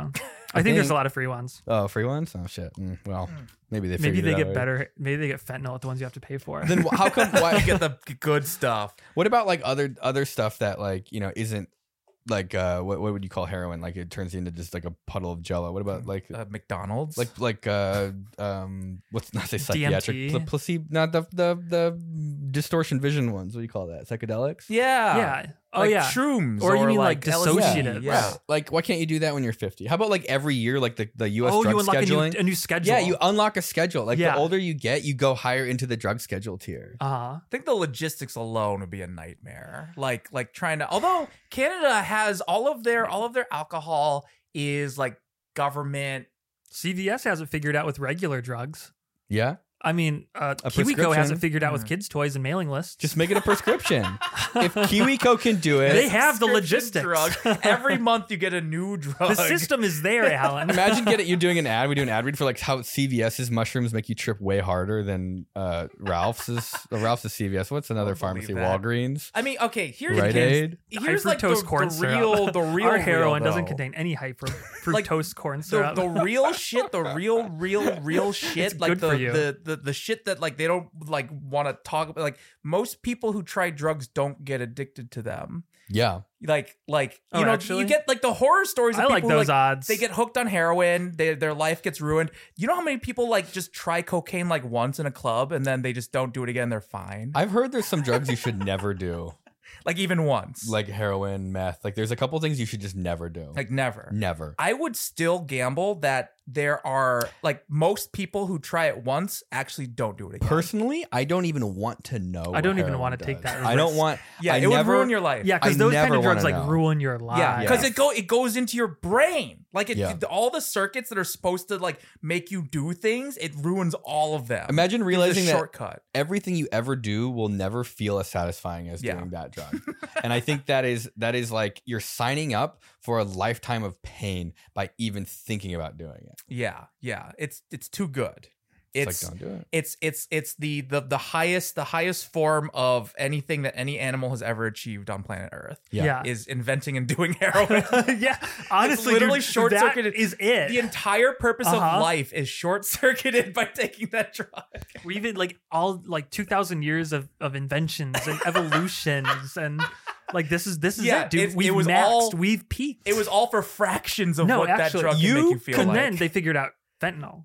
I, think, there's think- a lot of free ones. Oh, free ones? Oh shit. Mm, well, maybe they Maybe figured they it get out. better. Maybe they get fentanyl at the ones you have to pay for. Then wh- how come? Why You get the good stuff. What about like other other stuff that like you know isn't like uh what what would you call heroin? Like it turns into just like a puddle of jello. What about like Uh, McDonald's. like like uh um what's not say psychiatric D M T? pl- placebo? Not the the the distortion vision ones. What do you call that? Psychedelics. yeah. yeah. Oh Like yeah. shrooms. Or you mean, like, L S D. dissociative. Yeah. Right. Like why can't you do that when you're fifty? How about like every year like the the U S Oh, drug you unlock a new, scheduling? a new schedule. Yeah, you unlock a schedule. Like Yeah. the older you get, you go higher into the drug schedule tier. Uh huh. I think the logistics alone would be a nightmare. Like like trying to although Canada has all of their all of their alcohol is like government. C V S has it figured out with regular drugs. Yeah. I mean, uh, A KiwiCo has prescription. it figured out with Mm. kids' toys and mailing lists. Just make it a prescription. If KiwiCo can do it, They have the Prescription logistics. Drug. Every month you get a new drug. the system is there, Alan. imagine getting you doing an ad. We do an ad read for like how CVS's mushrooms make you trip way harder than uh, Ralph's. Is, uh, Ralph's is C V S. What's another Don't believe pharmacy? that. Walgreens. I mean, okay, here's Rite Aid. here's High like the, fructose corn the syrup. real the real Our heroin real, doesn't though. contain any high fru- Like, fructose corn the, syrup. the real shit, the real, real, real shit, It's like good the, for you. the the the shit that like they don't like want to talk about. Like most people who try drugs don't get addicted to them. Yeah. Like like you Oh, know actually? you get like the horror stories. Of I like people who, those odds. They get hooked on heroin. They, their life gets ruined. You know how many people like just try cocaine like once in a club and then they just don't do it again. They're fine. I've heard there's some drugs you should never do, like even once. like heroin, meth. Like there's a couple things you should just never do. like never. never. I would still gamble that there are like most people who try it once actually don't do it again. Personally, I don't even want to know. what Oh, don't even heroin wanna take does. that I don't risk. want. yeah, I it never, would ruin your life. yeah, because I those kind never of drugs wanna like know. ruin your life. Yeah, because it go it goes into your brain. Like it, Yeah. all the circuits that are supposed to like make you do things, it ruins all of them. Imagine It's a realizing that shortcut. everything you ever do will never feel as satisfying as Yeah. doing that drug. And I think that is that is like you're signing up for a lifetime of pain by even thinking about doing it. Yeah, yeah. It's it's too good. It's, It's like don't do it. it's it's it's the the the highest the highest form of anything that any animal has ever achieved on planet Earth. Yeah. Yeah. Is inventing and doing heroin. yeah, honestly, literally dude, short-circuited. that is it. The entire purpose Uh-huh. of life is short circuited by taking that drug. We even like all like two thousand years of, of inventions and evolutions and like this is this is Yeah, it, dude. it- it We've was maxed. all- We've peaked. It was all for fractions of No, what actually, that drug you can make you feel and like. then they figured out fentanyl.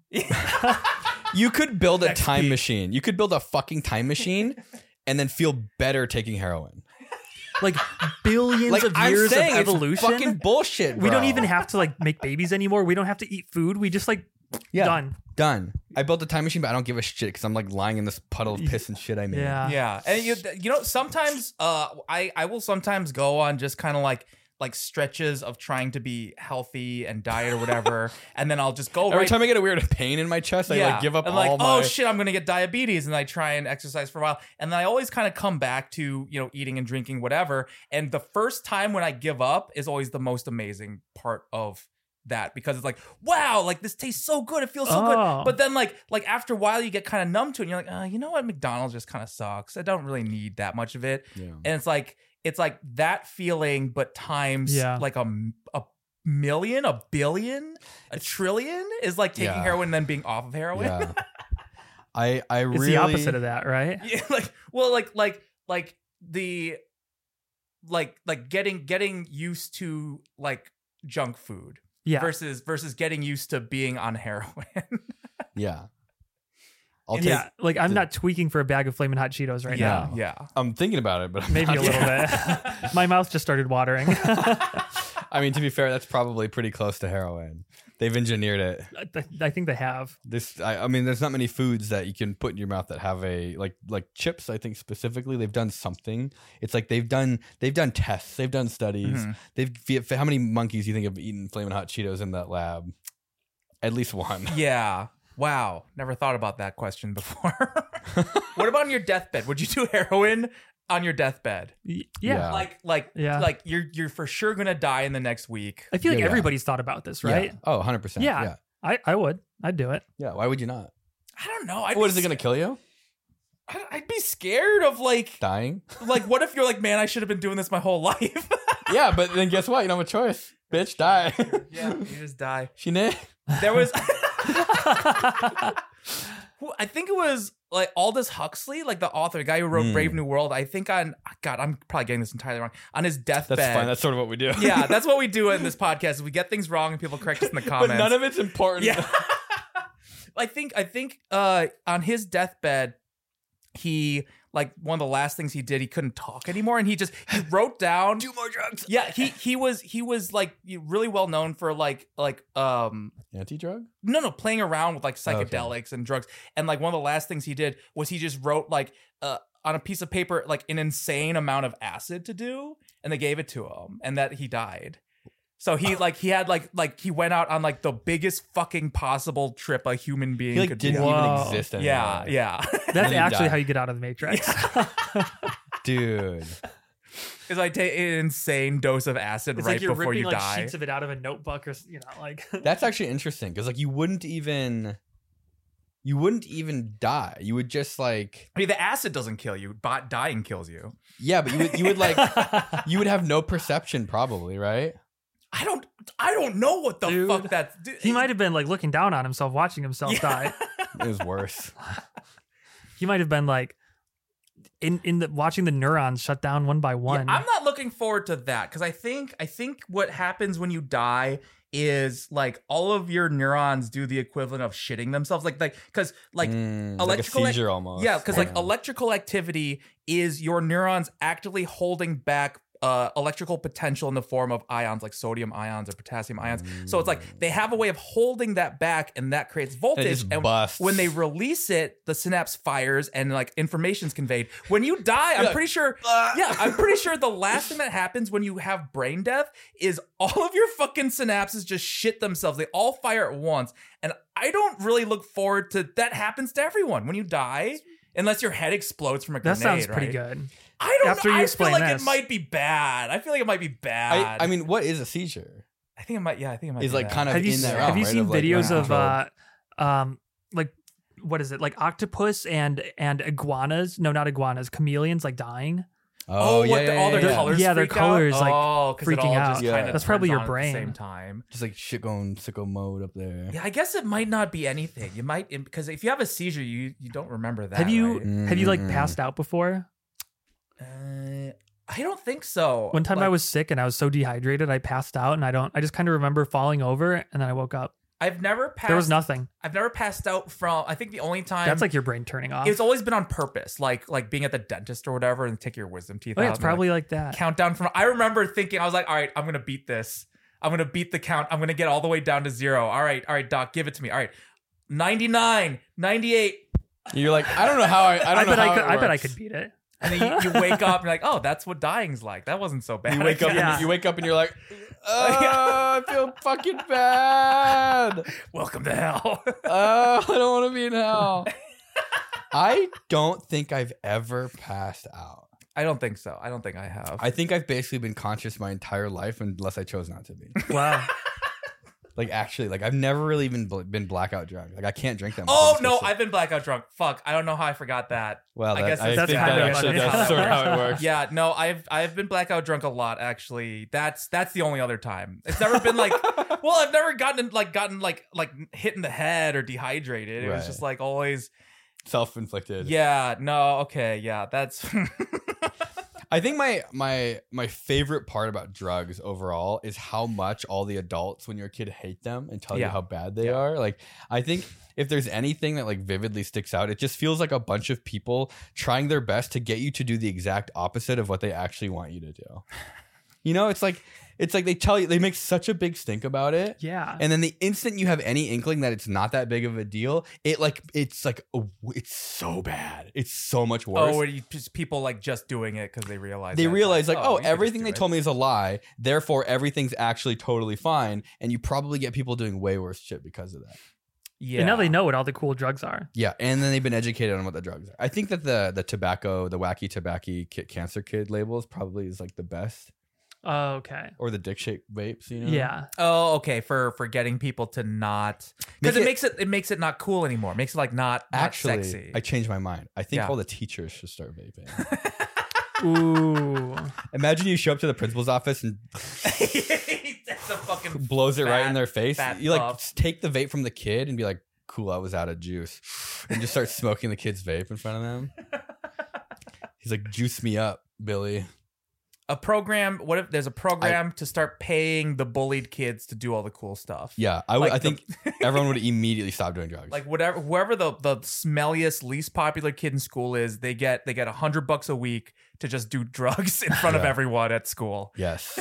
You could build a Next time peak. machine. You could build a fucking time machine and then feel better taking heroin. Like billions Like of I'm years saying, of it's evolution. fucking bullshit. we don't bro. even have to like make babies anymore. We don't have to eat food. We just like Yeah. done. Done. I built a time machine, but I don't give a shit because I'm like lying in this puddle of piss and shit I made. Yeah. Yeah, and you you know sometimes uh I I will sometimes go on just kind of like like stretches of trying to be healthy and diet or whatever, and then I'll just go Every right. time I get a weird pain in my chest, I like give up I'm all like, my. oh shit, I'm gonna get diabetes, and I try and exercise for a while, and then I always kind of come back to you know eating and drinking whatever. And the first time when I give up is always the most amazing part of that because it's like, wow, like this tastes so good, it feels so Oh. good. But then like like after a while, you get kind of numb to it, and you're like, uh, you know what, McDonald's just kind of sucks. I don't really need that much of it, Yeah. and it's like it's like that feeling, but times Yeah. like a a million, a billion, a trillion is like taking Yeah. heroin and then being off of heroin. Yeah. I I It's really the opposite of that, right? Yeah, like well, like like like the like like getting getting used to like junk food Yeah. versus versus getting used to being on heroin. yeah. I'll take. yeah. Like I'm not tweaking for a bag of Flamin' Hot Cheetos right yeah, now. yeah. I'm thinking about it, but I'm Maybe not a little bit. My mouth just started watering. I mean, to be fair, that's probably pretty close to heroin. They've engineered it. I think they have. This, I, I mean, there's not many foods that you can put in your mouth that have a like like chips. I think specifically, they've done something. It's like they've done they've done tests, they've done studies. Mhm. They've how many monkeys do you think have eaten Flamin' Hot Cheetos in that lab? At least one. Yeah. Wow. Never thought about that question before. What about on your deathbed? Would you do heroin on your deathbed? Y- Yeah. Yeah. Like like Yeah. like you're you're for sure gonna die in the next week. I feel like Yeah, yeah. everybody's thought about this, right? Yeah. Oh, one hundred percent. Yeah. Yeah. I, I would. I'd do it. Yeah. Why would you not? I don't know. I'd What be is it going to kill you? I'd I'd be scared of like Dying? like what if you're like, man, I should have been doing this my whole life. Yeah, but then guess what? You don't have a choice. Bitch, die. Yeah, you just die. She nay. There was, who- I think it was like Aldous Huxley, like the author, the guy who wrote Mm. Brave New World. I think on God, I'm probably getting this entirely wrong. On his deathbed, That's fine. That's sort of what we do. yeah, that's what we do in this podcast. Is we get things wrong and people correct us in the comments. But none of it's important. Yeah. I think I think uh on his deathbed, he like one of the last things he did, he couldn't talk anymore, and he just he wrote down Two more drugs. Yeah, he he was he was like really well known for like like um Anti-drug? no no playing around with like Oh, okay. psychedelics and drugs, and like one of the last things he did was he just wrote like uh on a piece of paper like an insane amount of acid to do, and they gave it to him, and that he died. So he like he had like like he went out on like the biggest fucking possible trip a human being He like could didn't be on. Whoa. even exist anymore. Yeah, yeah. That's then he actually died. how you get out of the Matrix. Dude. Because I take an insane dose of acid It's right like you're before ripping you like die. sheets of it out of a notebook, or you know, like That's actually interesting because like you wouldn't even you wouldn't even die. You would just like I mean, the acid doesn't kill you, but dying kills you. yeah, but you would you would like you would have no perception probably, right? I don't, I don't know what the Dude. fuck that's. Dude, he might have been like looking down on himself, watching himself Yeah. die. It was worse. He might have been like in in the watching the neurons shut down one by Yeah, one. I'm not looking forward to that because I think, I think what happens when you die is like all of your neurons do the equivalent of shitting themselves, like like because like Mm, electrical like a ac- seizure almost. yeah, because like Yeah. electrical activity is your neurons actively holding back uh, electrical potential in the form of ions like sodium ions or potassium ions. So it's like they have a way of holding that back, and that creates And it voltage. just And busts. when they release it, the synapse fires and like information's conveyed. When you die, I'm like, pretty sure. Yeah, I'm pretty sure the last thing that happens when you have brain death is all of your fucking synapses just shit themselves. They all fire at once, and I don't really look forward to that. Happens to everyone when you die. Unless your head explodes from a that grenade, sounds pretty right? good. I don't After know. you I explain feel like this. it might be bad. I feel like it might be bad. I, I mean, what is a seizure? I think it might. Yeah, I think it might. Is be like bad. kind of Have you in that se- realm, have you right? seen Of, like, videos of uncontrolled. uh um like what is it like octopus and and iguanas? No, not iguanas. Chameleons like dying. Oh, yeah, what? yeah, the, all yeah, their yeah. colors. Yeah, their freak colors, out? like, oh, 'cause it freaking all out. just Yeah. kinda That's probably turns your on brain. at the same time. Just like shit going sicko mode up there. Yeah, I guess it might not be anything. You might because if you have a seizure, you you don't remember that. have you right? have you like Mm. passed out before? Uh, I don't think so. One time I Like, was sick and I was so dehydrated I passed out, and I don't I just kind of remember falling over and then I woke up. I've never passed. There was nothing. I've never passed out from. I think the only time That's like your brain turning off. it's always been on purpose, like like being at the dentist or whatever, and take your wisdom teeth Oh, yeah, out. it's and, like, probably like that. countdown from. I remember thinking, I was like, all right, I'm gonna beat this. I'm gonna beat the count. I'm gonna get all the way down to zero. All right, all right, doc, give it to me. All right, ninety-nine, ninety-eight, You're like, I don't know how I. I don't I know bet how I could it I bet I works. could beat it. and then you, you wake up and you're like, oh, that's what dying's like. That wasn't so bad. You wake up. Yeah. And you wake up and you're like, oh, I feel fucking bad. Welcome to hell. Oh, I don't want to be in hell. I don't think I've ever passed out. I don't think so. I don't think I have. I think I've basically been conscious my entire life unless I chose not to be. Wow. Like actually, like I've never really even bl- been blackout drunk. Like I can't drink that much. oh I'm no, supposed to- I've been blackout drunk. Fuck, I don't know how I forgot that. Well, I that, guess I that's think kind that of actually funny. that's sort of how it works. Yeah, no, I've I've been blackout drunk a lot actually. That's that's the only other time. It's never been like well, I've never gotten like gotten like like hit in the head or dehydrated. It was Right. just like always Self-inflicted. yeah, no, okay, yeah, that's I think my my my favorite part about drugs overall is how much all the adults when you're a kid hate them and tell Yeah. you how bad they Yeah. are. Like I think if there's anything that like vividly sticks out, it just feels like a bunch of people trying their best to get you to do the exact opposite of what they actually want you to do. You know, it's like it's like they tell you they make such a big stink about it. Yeah. And then the instant you have any inkling that it's not that big of a deal, it like it's like oh, it's so bad. It's so much worse. oh, or you, just people like just doing it because they realize They that, realize like, you oh, could just everything do they it. told me is a lie. Therefore, everything's actually totally fine, and you probably get people doing way worse shit because of that. Yeah, And now they know what all the cool drugs are. Yeah, and then they've been educated on what the drugs are. I think that the the tobacco, the wacky tobacco kid, cancer kid label is probably is like the best, Oh, okay. or the dick shaped vapes. You know? Yeah. Oh, okay. For for getting people to not because Make it, it- makes it it makes it not cool anymore. Makes it like not, not Actually, sexy. I changed my mind. I think Yeah. all the teachers should start vaping. Ooh. Imagine you show up to the principal's office and That's a fucking blows it right in fat- their face. fat You like puff. take the vape from the kid and be like, "Cool, I was out of juice," and just start smoking the kid's vape in front of them. He's like, "Juice me up, Billy." a program. What if there's a program to start paying the bullied kids to do all the cool stuff? Yeah, I would. Like I the- think everyone would immediately stop doing drugs. Like whatever, whoever the the smelliest, least popular kid in school is, they get they get a hundred bucks a week to just do drugs in front of Yeah. everyone at school. yes,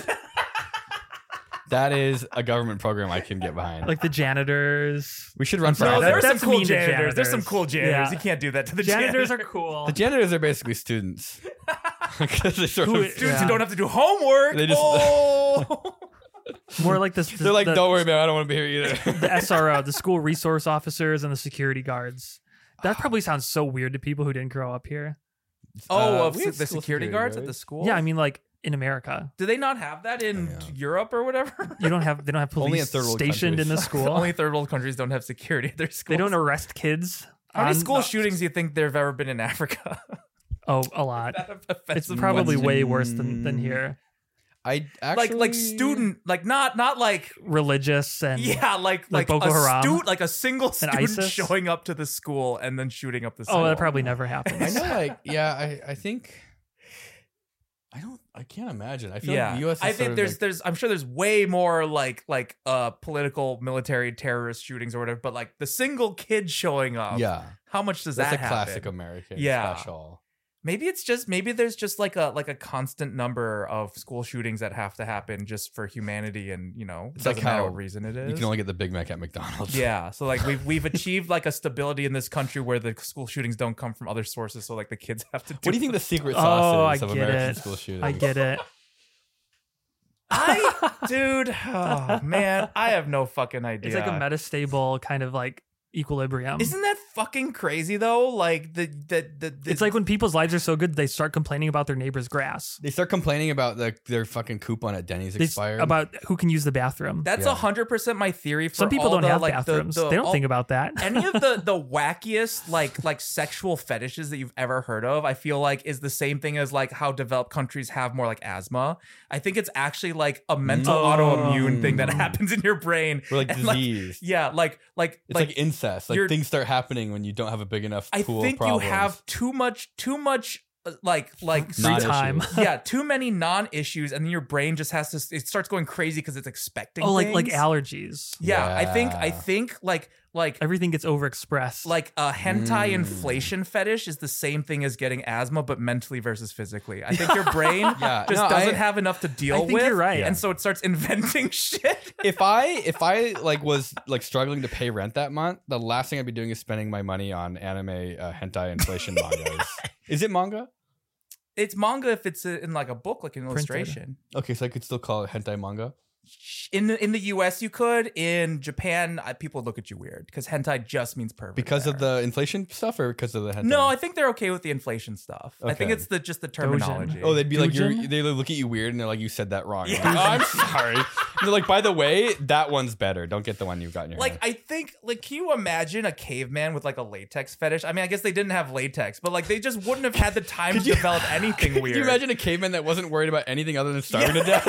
that is a government program I can get behind. Like the janitors. we should run for No, No, office. there are some that's cool mean janitors. to There's some janitors. cool janitors. Yeah. You can't do that to the Janitors janitors. are cool. The janitors are basically students. Because they sort Who- of, Students Yeah. who don't have to do homework. They just- oh. More like this. they're like, the, "Don't worry, man. I don't want to be here either." the S R O, the school resource officers, and the security guards. That probably sounds so weird to people who didn't grow up here. oh, Uh, of we se- have the school security security guards at the guards. school. Yeah, I mean, like in America, do they not have that in Yeah. Europe or whatever? you don't have they don't have Only in police third world stationed in the countries. school. Only third world countries don't have security at their schools. They don't arrest kids. How many on- school shootings do you think there have ever been in Africa? Oh, a lot. That It's offensive probably question. way worse than than here. I actually like like student like not not like Religious and yeah like like like, Boko a Haram? stu- like a single student ISIS? showing up to the school and then shooting up the oh, school. that probably never happens. I know, like, yeah, I, I think, I don't, I can't imagine. I feel yeah, like the U S. Is I sort think of there's like, there's I'm sure there's way more like like uh political military terrorist shootings or whatever, but like the single kid showing up. yeah, How much does that's that a happen? classic American Yeah. special. Maybe it's just maybe there's just like a like a constant number of school shootings that have to happen just for humanity, and you know it It's doesn't like matter how what reason it is. You can only get the Big Mac at McDonald's. Yeah, so like we've we've achieved like a stability in this country where the school shootings don't come from other sources, so like the kids have to. Do What do you think the secret Oh, sauce is I of get American it. school shootings? I get it. I, dude, oh man, I have no fucking idea. It's like a metastable kind of like equilibrium. Isn't that fucking crazy though? Like the the the, the It's like when people's lives are so good, they start complaining about their neighbor's grass. They start complaining about the, their fucking coupon at Denny's They, expired. about who can use the bathroom. that's Yeah. a hundred percent my theory. For Some people all don't the, have like, bathrooms. The, the, they don't all- think about that. any of the the wackiest like like sexual fetishes that you've ever heard of. I feel like is the same thing as like how developed countries have more like asthma. I think it's actually like a mental Mm. autoimmune thing that happens in your brain. or like And, like, disease. yeah, like like It's like, incest. Like you're- things start happening when you don't have a big enough I pool think of problems. you have too much too much uh, like like Free Non-issues. time. yeah, too many non-issues, and then your brain just has to. It starts going crazy because it's expecting. Oh, like like things. allergies. Yeah, I think I Yeah. think like like Everything gets overexpressed. like a hentai Mm. inflation fetish is the same thing as getting asthma, but mentally versus physically. I think your brain Yeah, just no, doesn't I- have enough to deal I think with, you're right. and so it starts inventing shit. if I if I like was like struggling to pay rent that month, the last thing I'd be doing is spending my money on anime uh, hentai inflation mangas. Is it manga? It's manga if it's in like a book, like an Printed. illustration. Okay, so I could still call it hentai manga. In the, in the U S, you could. In Japan, I, people look at you weird because hentai just means pervert. Because of there. the inflation stuff or because of the hentai? No, I think they're okay with the inflation stuff. I think Okay. it's the just the terminology. Oh, they'd be like, you're, Doujin? they look at you weird and they're like, you said that wrong. Yeah. Like, oh, I'm sorry. And they're like, by the way, that one's better. Don't get the one you've got in your Like, hand. I think, like, can you imagine a caveman with like a latex fetish? I mean, I guess they didn't have latex, but like, they just wouldn't have had the time Could to you- develop anything Could weird. you imagine a caveman that wasn't worried about anything other than starving to death?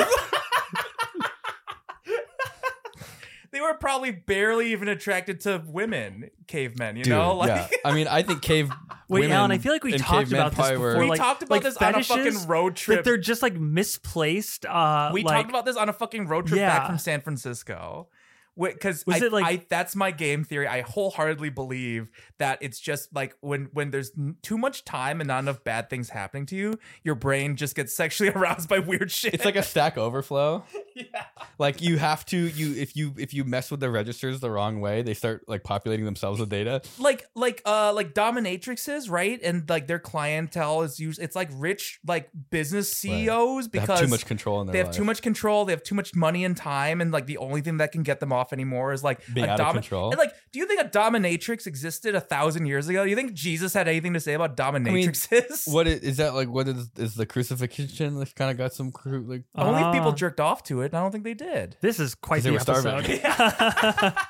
They were probably barely even attracted to women, cavemen. You Dude, know, like. yeah. I mean, I think cave Wait, women Alan, I feel like we and talked cavemen about this probably were- before. We like, talked about like this on a fetishes, fucking road trip. That they're just like misplaced. Uh, We like, talked about this on a fucking road trip Yeah. back from San Francisco. Because Was I, it like- I, that's my game theory. I wholeheartedly believe that it's just like when when there's n- too much time and not enough bad things happening to you, your brain just gets sexually aroused by weird shit. It's like a Stack Overflow. yeah. Like you have to you if you if you mess with the registers the wrong way, they start like populating themselves with data. like like uh like dominatrixes, right? And like their clientele is used. It's like rich like business C E Os They because have too much control in their they have life. too much control. They have too much money and time, and like the only thing that can get them off anymore is like Being a out of control. And like, do you think a dominatrix existed a thousand years ago? Do you think Jesus had anything to say about dominatrixes? What is, is that like? What is is the crucifixion? Like kind of got some cru- like. Only if people Uh, jerked off to it. And I don't think they did. This is quite 'Cause they the were starving. episode.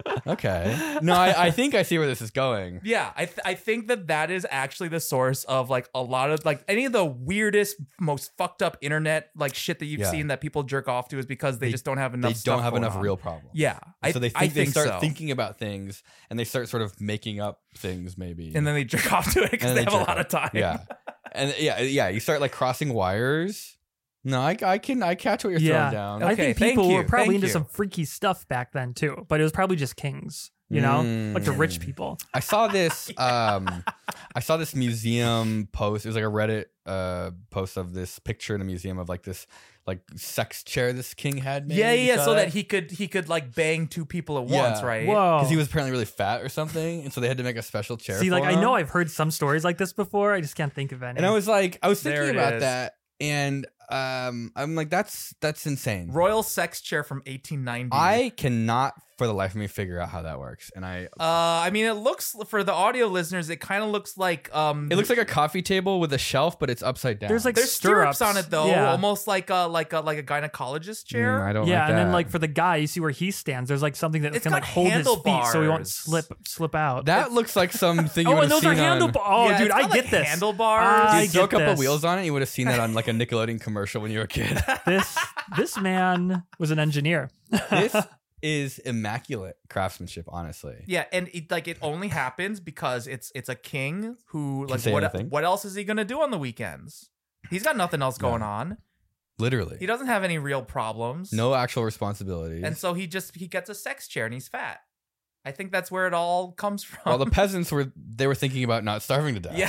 Okay. No, I, I think I see where this is going. Yeah, I th- I think that that is actually the source of like a lot of like any of the weirdest, most fucked up internet like shit that you've Yeah. seen that people jerk off to is because they, They- just don't have enough. They stuff don't have going enough on. real problems. Yeah, I, so they think I they think start so. thinking about things and they start sort of making up things maybe. and then they jerk off to it because And they they have a jerk lot off. of time. Yeah. And yeah, yeah, you start like crossing wires. No, I, I can I catch what you're Yeah. throwing down. I Okay, think thank people you, were probably thank into you. some freaky stuff back then too, but it was probably just kings, you know, like the rich Mm. people. I saw this um I saw this museum post. It was like a Reddit uh post of this picture in a museum of like this like sex chair this king had made. Yeah, You yeah, saw so that he could he could like bang two people at once, Yeah. right? Whoa. because he was apparently really fat or something, and so they had to make a special chair. See, for like I him. know I've heard some stories like this before. I just can't think of any. And I was like, I was There thinking it about is. that, and um, I'm like, that's that's insane. Royal sex chair from eighteen ninety. I cannot for the life of me figure out how that works, and I. Uh, I mean, it looks for the audio listeners. It kind of looks like um. It looks like a coffee table with a shelf, but it's upside down. There's, like, there's stirrups, stirrups. on it though, Yeah. almost like a like a like a gynecologist chair. Mm, I don't. yeah, like and then that. like for the guy, you see where he stands. There's like something that It's can got like hold his feet so he won't handlebars. slip slip out. that looks like something. You oh, would and have those are seen on- handlebars. Oh, Yeah, dude, it's I got, get like, this. handlebars. I You throw a get couple this. wheels on it, you would have seen that on like a Nickelodeon commercial when you were a kid. This this man was an engineer. This is immaculate craftsmanship, honestly. Yeah, and it, like it only happens because it's it's a king who like say what anything. what else is he gonna do on the weekends? He's got nothing else going on. Literally, He doesn't have any real problems. no actual responsibilities. and so he just he gets a sex chair and he's fat. I think that's where it all comes from. well, the peasants were they were thinking about not starving to death. yeah.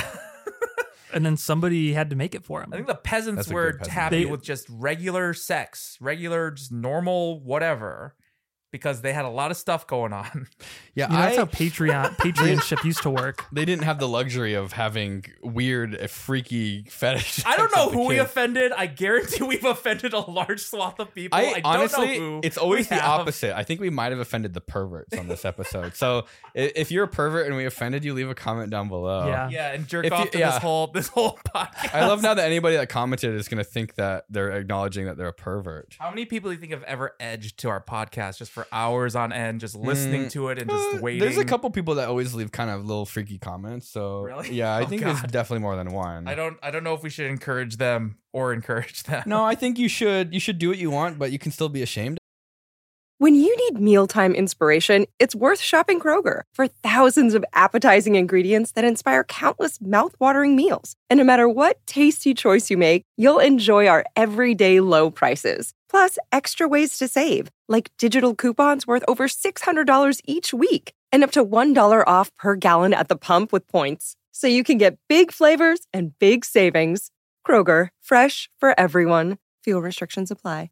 And then somebody had to make it for him. I think the peasants That's a were good peasant. happy They- with just regular sex, regular, just normal whatever, because they had a lot of stuff going on. yeah. You know, that's I, how Patreon Patreonship used to work. they didn't have the luxury of having weird, uh, freaky fetish. I don't sex know with the who we kids. offended. I guarantee we've offended a large swath of people. I, I, don't honestly, know who. it's always we the have. opposite. I think we might have offended the perverts on this episode. So i- if you're a pervert and we offended you, leave a comment down below. Yeah. Yeah, and jerk If you- off to yeah. this whole this whole podcast. I love now that anybody that commented is going to think that they're acknowledging that they're a pervert. How many people do you think have ever edged to our podcast just for hours on end, just listening Mm, to it and just Uh, waiting? There's a couple people that always leave kind of little freaky comments. So Really? yeah, I Oh, think there's God. definitely more than one. I don't. I don't know if we should encourage them or encourage them. No, I think you should. You should do what you want, but you can still be ashamed. When you need mealtime inspiration, it's worth shopping Kroger for thousands of appetizing ingredients that inspire countless mouthwatering meals. And no matter what tasty choice you make, you'll enjoy our everyday low prices. Plus, extra ways to save, like digital coupons worth over six hundred dollars each week and up to one dollar off per gallon at the pump with points. So you can get big flavors and big savings. Kroger, fresh for everyone. Fuel restrictions apply.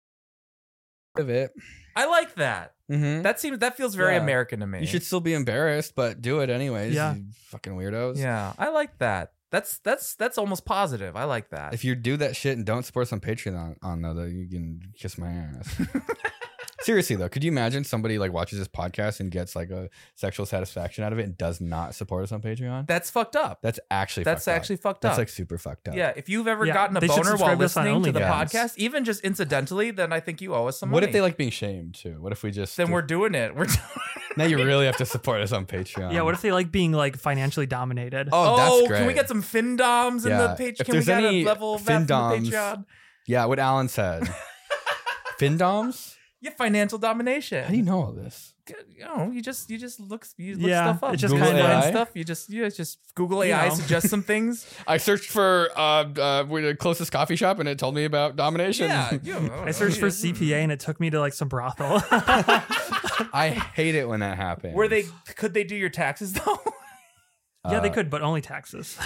Of it. I like that. Mm-hmm. That seems. That feels very Yeah. American to me. You should still be embarrassed, but do it anyways. Yeah. You fucking weirdos. Yeah, I like that. That's that's that's almost positive. I like that. If you do that shit and don't support us on Patreon on, on though, though, you can kiss my ass. Seriously though, could you imagine somebody like watches this podcast and gets like a sexual satisfaction out of it and does not support us on Patreon? That's fucked up. That's actually That's fucked up. actually fucked That's up. like super fucked up. Yeah, if you've ever Yeah, gotten a they should boner while subscribe us on listening to the OnlyFans. podcast, even just incidentally, then I think you owe us some What money. if they like being shamed too? What if we just Then we're doing it. We're. now you really have to support us on Patreon. Yeah, what if they like being like financially dominated? Oh, Oh, that's great. can we get some findoms in Yeah. the page? If Can we there's get any a level of that from the findoms- Patreon? Yeah, what Alan said. Findoms? Yeah, financial domination. How do you know all this? You know, you just you just look you look Yeah, stuff up. it just Google kinda- A I A I? stuff. You just you just Google You A I know. suggests some things. I searched for uh, uh we're the closest coffee shop and it told me about domination. Yeah, you know, I searched for you- C P A and it took me to like some brothel. I hate it when that happens. Were they? Could they do your taxes though? yeah, they Uh, could, but only taxes.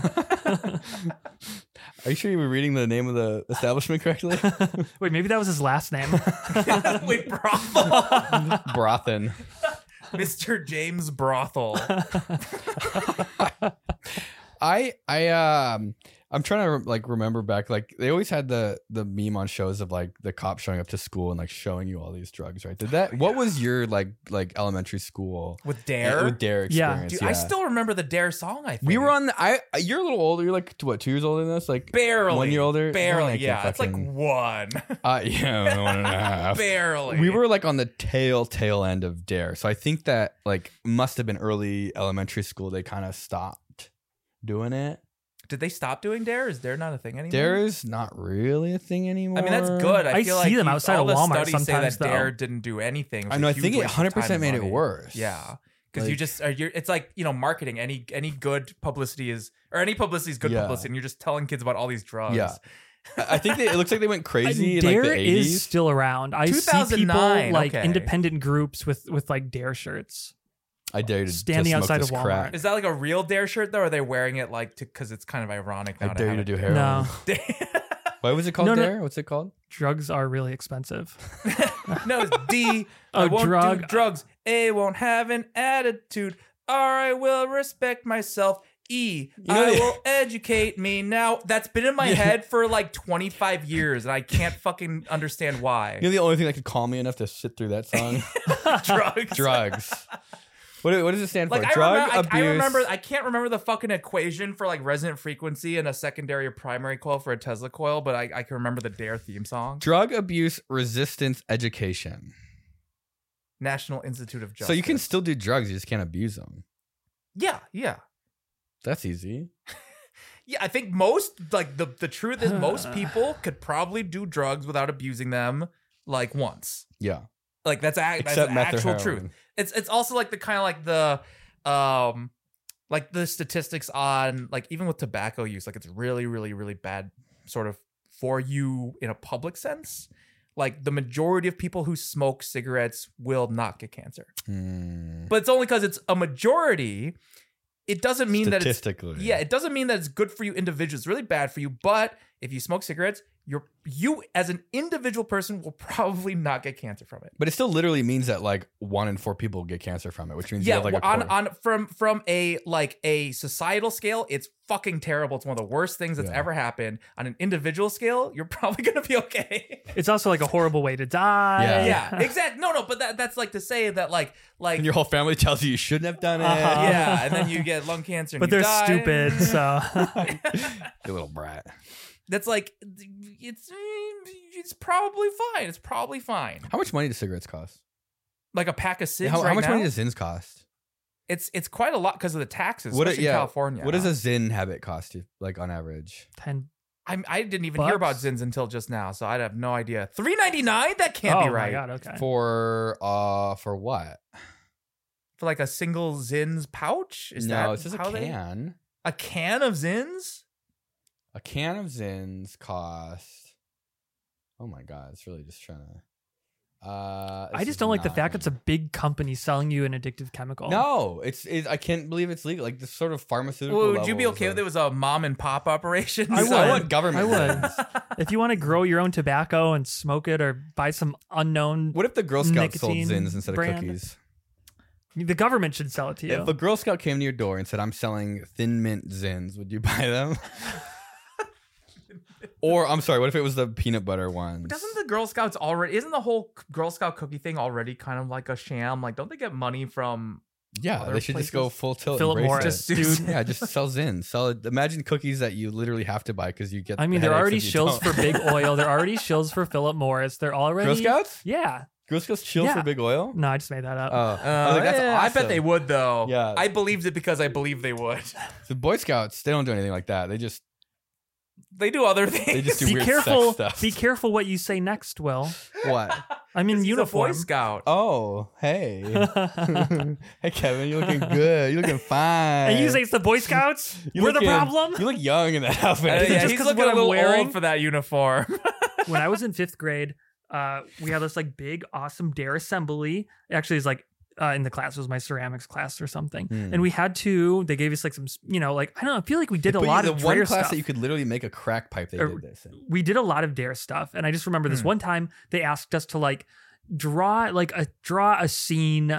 Are you sure you were reading the name of the establishment correctly? Wait, maybe that was his last name. Wait, brothel, Brothen. Mister James Brothel. I I um I'm trying to like remember back. Like they always had the the meme on shows of like the cop showing up to school and like showing you all these drugs, right? Did that? What was your like like elementary school With Dare? with Dare Yeah. experience? Dude, I still remember the Dare song, I think. We were on the. I. You're a little older. You're like what? Two years older than us? Like Barely. one year older. Barely, Like, yeah. It's like fucking- one. Uh, yeah, one and a half. Barely. We were like on the tail tail end of Dare, so I think that like must have been early elementary school. They kind of stopped doing it. Did they stop doing Dare? Is Dare not a thing anymore? Dare is not really a thing anymore. I mean, that's good. I, I feel see like them you- outside all of the Walmart studies say sometimes, that Dare though. didn't do anything. It was I a know. I huge think it waste of one hundred time percent and made it money. worse. Yeah. Because you Like- just are you're it's like, you know, marketing. Any any good publicity is or any publicity is good Yeah. publicity, and you're just telling kids about all these drugs. Yeah. I I think they, it looks like they went crazy in like Dare the eighties. is still around. I see people two thousand nine, like okay. independent groups with with like Dare shirts. I dare you to standing to smoke outside this of Walmart. crack. Is that like a real Dare shirt though? Or are they wearing it like to because it's kind of ironic now I dare you have to do it- heroin. No, Why was it called No, no. Dare? What's it called? drugs are really expensive. No, it's D. I Oh, won't drug. do drugs. A won't have an attitude. R I will respect myself. E. You know I the- will educate me now. That's been in my Yeah. head for like twenty-five years, and I can't fucking understand why. You're the only thing that could calm me enough to sit through that song. Drugs. Drugs. What, what does it stand for? Like I Drug remember, I, abuse. I remember, I can't remember the fucking equation for like resonant frequency and a secondary or primary coil for a Tesla coil, but I, I can remember the Dare theme song. Drug abuse resistance education. National Institute of Justice. So you can still do drugs, you just can't abuse them. yeah, yeah. That's easy. Yeah, I think most like the the truth is most people could probably do drugs without abusing them like once. Yeah. Like that's, a, that's Except the meth or actual heroin. truth. It's it's also like the kind of like the um like the statistics on like even with tobacco use, like it's really really really bad sort of for you in a public sense. Like the majority of people who smoke cigarettes will not get cancer, Hmm. but it's only because it's a majority. It doesn't mean that it's Statistically. yeah, it doesn't mean that it's good for you individually. It's really bad for you. But if you smoke cigarettes, you're you as an individual person will probably not get cancer from it. But it still literally means that like one in four people get cancer from it, which means Yeah, you have like a on quarter. on from from a like a societal scale, it's fucking terrible. It's one of the worst things that's Yeah. ever happened. On an individual scale, you're probably gonna be okay. It's also like a horrible way to die. Yeah. yeah, exactly. No, no, but that that's like to say that like like and your whole family tells you you shouldn't have done it. Uh-huh. yeah, and then you get lung cancer. And But you they're die. stupid, so You little brat. That's like it's it's probably fine. It's probably fine. How much money do cigarettes cost? Like a pack of cigs how, right how much now, money does Zins cost? it's it's quite a lot because of the taxes, What? especially yeah. in California. What does a Zin habit cost you, like on average? ten. I I didn't even hear about Bucks? Zins until just now, so I have no idea. three ninety-nine? That can't oh be right. my god, okay. For uh, for what? For like a single Zins pouch? Is no, that it's just a how they- can. a can of Zins? A can of Zins cost. Oh my god, it's really just trying to. Uh, I this just is don't like the not fact it's a gonna- big company selling you an addictive chemical. No, it's it, I can't believe it's legal. Like the sort of pharmaceutical. Well, would you be levels okay of- if it was a mom and pop operation? I I would. want government. I would. Zins. If you want to grow your own tobacco and smoke it or buy some unknown, What if the Girl Scouts sold Nicotine Zins instead brand. of cookies? the government should sell it to you. If a Girl Scout came to your door and said, "I'm selling Thin Mint Zins," would you buy them? Or I'm sorry, what if it was the peanut butter ones? Doesn't the Girl Scouts already, isn't the whole Girl Scout cookie thing already kind of like a sham? Like, don't they get money from Yeah, other they should just go places? full tilt. Philip embrace Morris, it. dude. Yeah, just sell Zins. Sell it. Imagine cookies that you literally have to buy because you get. I mean, they're headaches already if you shills don't. for Big Oil. They're already shills for Philip Morris. They're already Girl Scouts. Yeah. Girl Scouts chill Yeah. for Big Oil. No, I just made that up. Oh, Uh, I was like, that's yeah, I bet awesome. they would though. Yeah. I believed it because I believed they would. The Boy Scouts, they don't do anything like that. They just They do other things. they just do be weird careful. sex stuff. Be careful what you say next, Will. What? I'm in He's uniform. a Boy Scout. Oh, hey, hey, Kevin, you're looking good. You're looking fine. And you say it's the Boy Scouts? You We're the looking- problem? You look young in that outfit. Uh, it yeah, just he's 'cause looking what a I'm little wearing? old for that uniform. When I was in fifth grade, uh, we had this like big, awesome Dare assembly. Actually, it's like uh, in the class it was my ceramics class or something, Hmm. and we had to. They gave us like some, you know, like I don't know. I feel like we did a But lot the of one Dare class stuff. that you could literally make a crack pipe. They Or- did this. in. we did a lot of Dare stuff, and I just remember this Hmm. one time they asked us to like draw like a draw a scene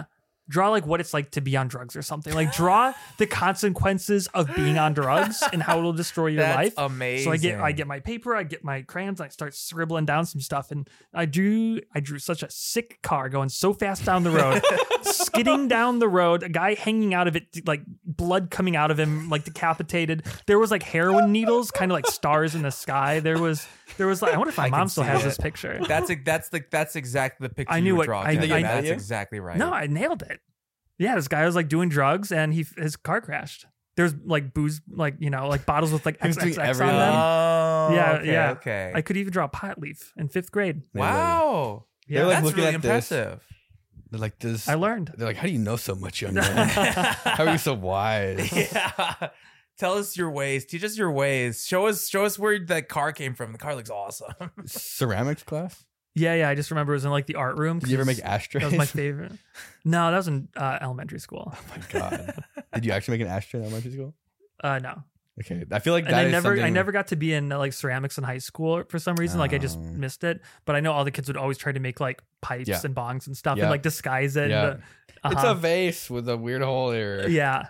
draw like what it's like to be on drugs or something. Like draw the consequences of being on drugs and how it'll destroy your That's life. amazing. So I get I get my paper, I get my crayons, I start scribbling down some stuff, and I drew I drew such a sick car going so fast down the road, skidding down the road, a guy hanging out of it, like blood coming out of him, like decapitated. There was like heroin needles, kind of like stars in the sky. There was there was like I wonder if my I mom can still see has it. this picture. That's that's the that's exactly the picture I knew you what- draw. I- Jesse. I- That's I- exactly right. No, I nailed it. Yeah, this guy was like doing drugs and he his car crashed. There's like booze, like you know, like bottles with like He was doing X X X on everything. them. Oh, Yeah, okay, yeah. Okay. I could even draw a pot leaf in fifth grade. They're like- wow. They're like That's looking really at this. impressive. They're like, this. I learned. They're like, how do you know so much, young man? How are you so wise? Yeah. Tell us your ways. Teach us your ways. Show us show us where that car came from. The car looks awesome. Ceramics class? Yeah, yeah. I just remember it was in like the art room. Did you ever make 'cause ashtrays? That was my favorite. No, that was in uh, elementary school. Oh my god! Did you actually make an ashtray in elementary school? Uh, no, Okay, I feel like and that I is never, I something- never got to be in uh, like ceramics in high school for some reason. Like I just Oh. missed it. But I know all the kids would always try to make like pipes Yeah. and bongs and stuff Yeah. and like disguise it. Yeah. And, It's uh-huh. a vase with a weird hole here. yeah.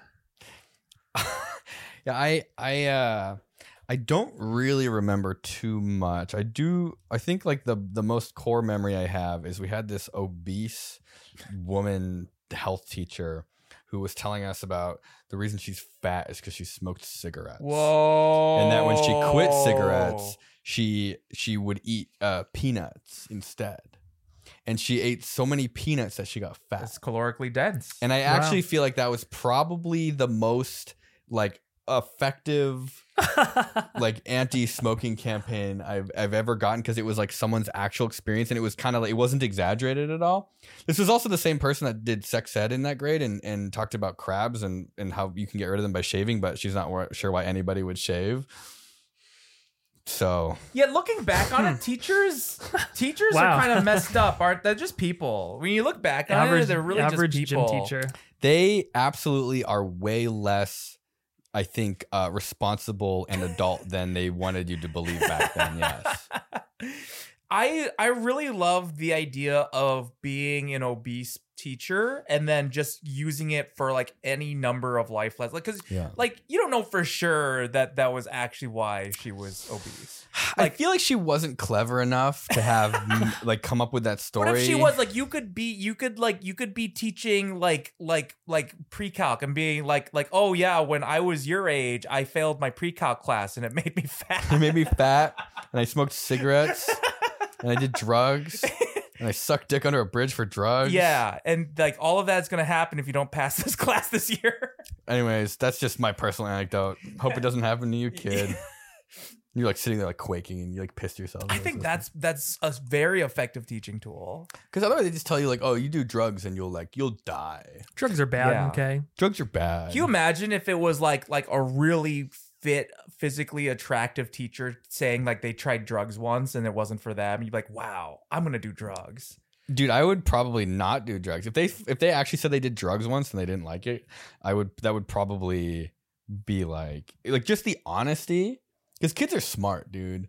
Yeah, I I uh I don't really remember too much. I do I think like the the most core memory I have is we had this obese woman health teacher who was telling us about the reason she's fat is because she smoked cigarettes. Whoa. And that when she quit cigarettes, she she would eat uh, peanuts instead. And she ate so many peanuts that she got fat. It's calorically dense. And I Wow. actually feel like that was probably the most like effective like anti-smoking campaign I've I've ever gotten, because it was like someone's actual experience, and it was kind of like it wasn't exaggerated at all. This was also the same person that did sex ed in that grade and and talked about crabs and and how you can get rid of them by shaving, but she's not wa- sure why anybody would shave. So Yeah, looking back on it, teachers teachers Wow. are kind of messed up, aren't they? Just people. When you look back on average, it, they're really average just gym people. teacher. they absolutely are way less, I think, uh, responsible and adult than they wanted you to believe back then. Yes. I I really love the idea of being an obese teacher and then just using it for like any number of life lessons. Like, because Yeah. like you don't know for sure that that was actually why she was obese. I Like- feel like she wasn't clever enough to have m- like come up with that story. What if she was like, you could be, you could like, you could be teaching like, like, like pre-calc and being like, like, oh yeah, when I was your age, I failed my pre-calc class and it made me fat. It made me fat, and I smoked cigarettes, and I did drugs, and I sucked dick under a bridge for drugs. Yeah, and like all of that's gonna happen if you don't pass this class this year. Anyways, that's just my personal anecdote. Hope it doesn't happen to you, kid. You're like sitting there like quaking, and you like pissed yourself. I think that's that's a very effective teaching tool. because otherwise they just tell you like, oh, you do drugs and you'll like you'll die. Drugs are bad. Yeah. Okay. Drugs are bad. Can you imagine if it was like like a really fit, physically attractive teacher saying like they tried drugs once and it wasn't for them? You'd be like, wow, I'm gonna do drugs. Dude, I would probably not do drugs. If they if they actually said they did drugs once and they didn't like it, I would that would probably be like like just the honesty. Because kids are smart, dude.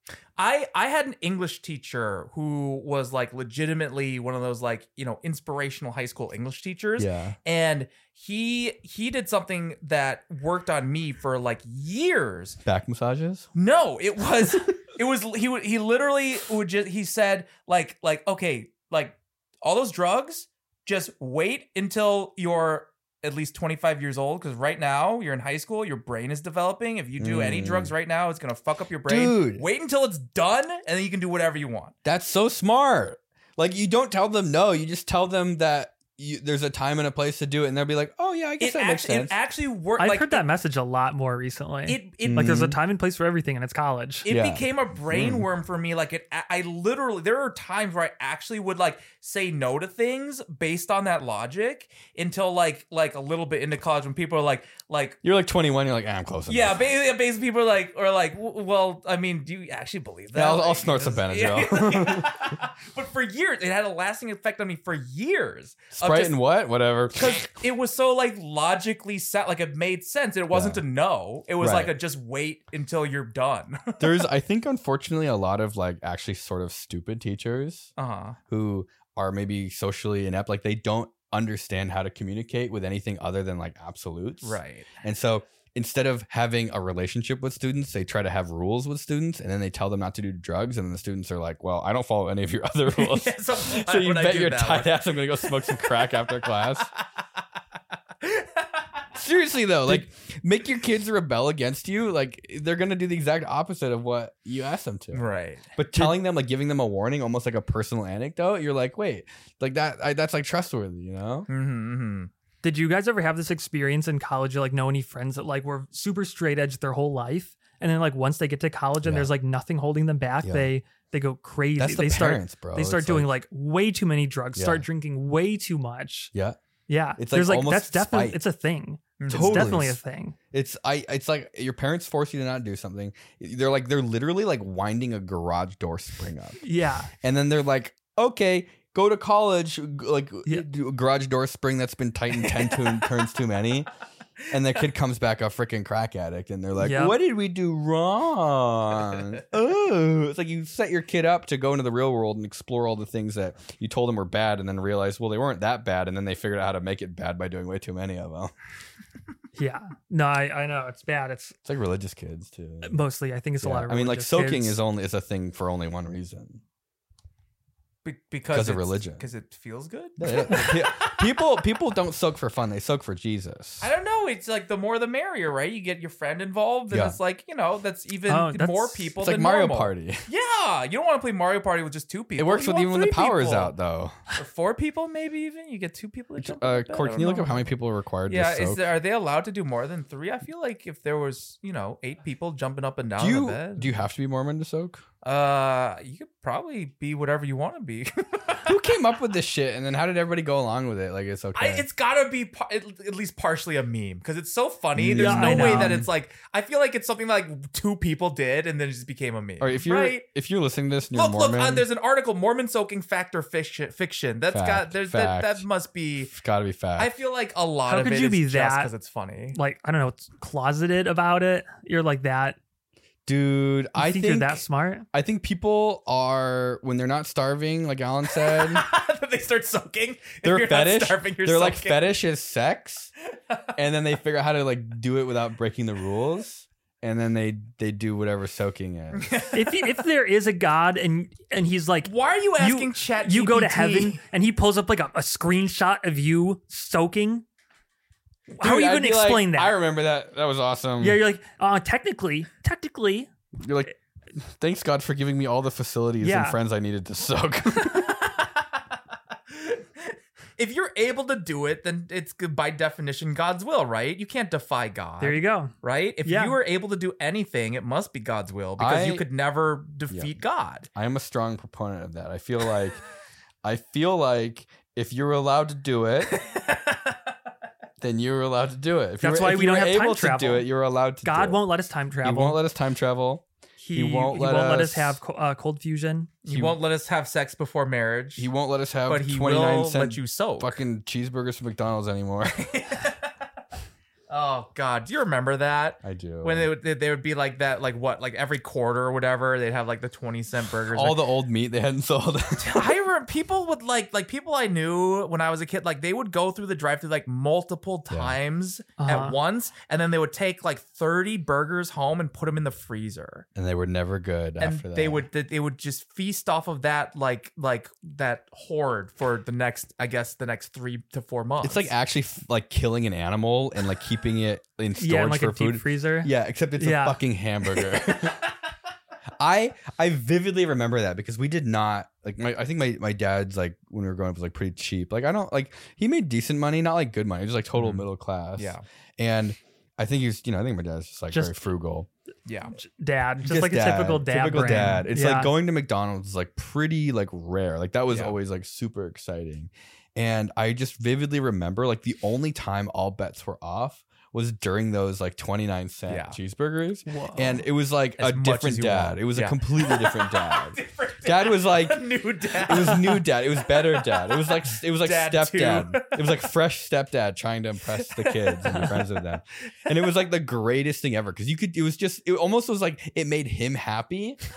I I had an English teacher who was like legitimately one of those like, you know, inspirational high school English teachers. Yeah. And he he did something that worked on me for like years. Back massages? No, it was it was he would he literally would just he said like like okay, like all those drugs, just wait until you're at least twenty-five years old, because right now you're in high school, your brain is developing. If you do any Mm. drugs right now, it's gonna fuck up your brain. Dude. Wait until it's done, and then you can do whatever you want. That's so smart. Like, you don't tell them no. You just tell them that you, there's a time and a place to do it. And they'll be like, oh, yeah, I guess It that makes actually, sense. it actually worked. I've like, heard that message a lot more recently. It it like there's a Mhm. time and place for everything, and it's college. it Yeah. became a brain Mm. worm for me. Like it, I I literally, there are times where I actually would like say no to things based on that logic until like, like a little bit into college when people are like, like, You're like twenty-one. You're like, ah, I'm close enough. yeah, basically, basically people are like, or like, w- well, I mean, do you actually believe that? Yeah, I'll- I'll Like, snort some it's- Benadryl. But for years, it had a lasting effect on me for years. of Sprite just- and what? Whatever. Because it was so like logically set, like it made sense. It wasn't Yeah. a no. It was Right. like a just wait until you're done. There's, I think, unfortunately, a lot of like actually sort of stupid teachers uh huh. who are maybe socially inept. Like, they don't understand how to communicate with anything other than like absolutes. Right. And so instead of having a relationship with students, they try to have rules with students, and then they tell them not to do drugs. And then the students are like, well, I don't follow any of your other rules. Yeah, so so you when I bet did your that tight one. ass I'm going to go smoke some crack after class. Seriously though, like make your kids rebel against you. Like they're going to do the exact opposite of what you asked them to. Right. But telling them, like giving them a warning, almost like a personal anecdote, you're like, wait, like that, I, that's like trustworthy, you know? Mm-hmm, mm-hmm. Did you guys ever have this experience in college? You like know any friends that like were super straight edge their whole life, and then like once they get to college and Yeah. there's like nothing holding them back, Yeah. they they go crazy. That's the they parents, start bro. they start It's doing like- like, way too many drugs, Yeah. start drinking way too much. Yeah. Yeah, It's like there's like almost that's definitely spite. it's a thing. Mhm. It's Totally. definitely a thing. It's I. It's like your parents force you to not do something. They're like they're literally like winding a garage door spring up, Yeah, and then they're like, okay, go to college. g- Like Yeah. do a garage door spring that's been tightened ten to, turns too many, and the kid comes back a freaking crack addict, and they're like, Yep. what did we do wrong? Oh, it's like you set your kid up to go into the real world and explore all the things that you told them were bad, and then realize, well, they weren't that bad, and then they figured out how to make it bad by doing way too many of them. yeah. No, I I know it's bad. It's It's like religious kids too. mostly I think it's a Yeah. lot of. I mean, like religious soaking kids. is only is a thing for only one reason. Be- Because because of it's- religion. Because it feels good. Pe- people people don't soak for fun; they soak for Jesus. I don't know. It's like the more the merrier, right? You get your friend involved, and Yeah. it's like, you know, that's even Oh, that's- more people. It's like than Mario normal. Party. Yeah, you don't want to play Mario Party with just two people. It works You with want even when the three power is people. out, though. Or four people, maybe even. You get two people. To jump in Uh, the bed. Court, I can you don't look know. up how many people are required Yeah, to is soak? there, are they allowed to do more than three? I feel like if there was, you know, eight people jumping up and down do in you the bed, do you have to be Mormon to soak? uh, you could probably be whatever you want to be. Who came up with this shit, and then how did everybody go along with it? Like it's I, okay. it's gotta be par- at at least partially a meme because it's so funny. Yeah, There's I no way know. that it's like I feel like it's something like two people did and then it just became a meme. or if you're right? if you're listening to this and you're Look, Mormon, look, uh, there's an article, Mormon soaking fact or fiction. Fiction. That's Fact, got there's that, fact. that must be. it's gotta be fact. I feel like a lot How of could it you is be just that- because it's funny. like I don't know, it's closeted about it. You're like that. Dude, You I think, think you're that smart. I think people are when they're not starving, like Alan said. they start soaking. If Their you're not fetish, starving, you're their like soaking. fetish is sex, and then they figure out how to like do it without breaking the rules, and then they they do whatever soaking is. if he, if there is a God and and he's like Why are you asking Chat? you go to heaven and he pulls up like a, a screenshot of you soaking. How are Dude, you I'd going to be like, explain that? I remember that. That was awesome. yeah, you're like, uh, technically, technically, You're like, thanks God for giving me all the facilities Yeah. and friends I needed to soak. If you're able to do it, then it's good by definition God's will, right? You can't defy God. there you go. Right? If Yeah. you were able to do anything, it must be God's will because you I- could never defeat God. I am a strong proponent of that. I feel like, I feel like if you're allowed to do it, then you're allowed to do it. If That's you were, why if we you don't were have time able to travel. do it, you're allowed to. God do won't let us time It. travel. He won't let us time travel. He, he won't let let us us- have co- uh, cold fusion. He, He- won't let us have sex before marriage. He won't let us have but he twenty-nine will cent let you soak. fucking cheeseburgers from McDonald's anymore. Oh God, do you remember that? I do. When they would they, they would be like that, like what, like every quarter or whatever, they'd have like the twenty cent burgers. all the old meat they hadn't sold. I remember people would like like people I knew when I was a kid, like they would go through the drive through like multiple Yeah. times Uh-huh. at once, and then they would take like thirty burgers home and put them in the freezer. and they were never good And after that. they would they would just feast off of that like like that hoard for the next I guess the next three to four months. It's like actually f- like killing an animal and like keeping it in storage Yeah, in like for a food. deep freezer. Yeah, except it's Yeah. a fucking hamburger. I I vividly remember that because we did not like my I think my, my dad's like when we were growing up was like pretty cheap. Like I don't like he made decent money, not like good money, just like total Mhm. middle class. yeah And I think he's you know, I think my dad's just like Just- very frugal. yeah. Dad, just, Just like a dad, typical dad. Typical brain. dad. It's Yeah. like going to McDonald's is like pretty like rare. Like that was Yeah. always like super exciting. And I just vividly remember like the only time all bets were off was during those like twenty-nine cent Yeah. cheeseburgers. Whoa. And it was like As a much different as you dad. want. It was Yeah. a completely different dad. Different Dad was like a new dad. it was new dad. It was better dad. It was like it was like Dad two. stepdad. It was like fresh stepdad trying to impress the kids and be friends with them. And it was like the greatest thing ever because you could. It was just. It almost was like it made him happy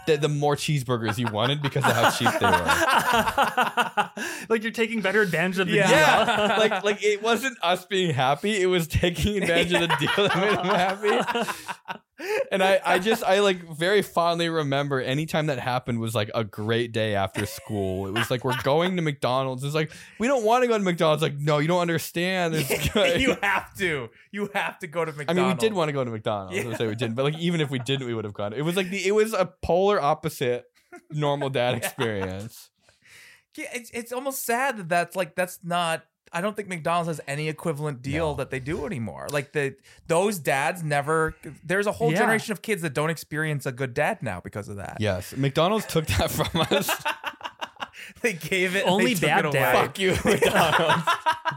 the, the more cheeseburgers you wanted because of how cheap they were. Like you're taking better advantage of the Yeah. deal. Yeah, like like it wasn't us being happy; it was taking advantage of the deal that made them happy. And I, I just, I like very fondly remember anytime that happened was like a great day after school. It was like, we're going to McDonald's. It's like, we don't want to go to McDonald's. Like, no, you don't understand. It's good. You have to. You have to go to I McDonald's. mean, we did want to go to McDonald's. Yeah. Let's say we didn't, but like, even if we didn't, we would have gone. It was like the, it was a polar opposite normal dad Yeah. experience. Yeah, it's, it's almost sad that that's like, that's not, I don't think McDonald's has any equivalent deal No. that they do anymore. Like the those dads never. There's a whole Yeah. generation of kids that don't experience a good dad now because of that. Yes, McDonald's took that from us. They gave it Only they took bad it dad. away. Fuck you, McDonald's.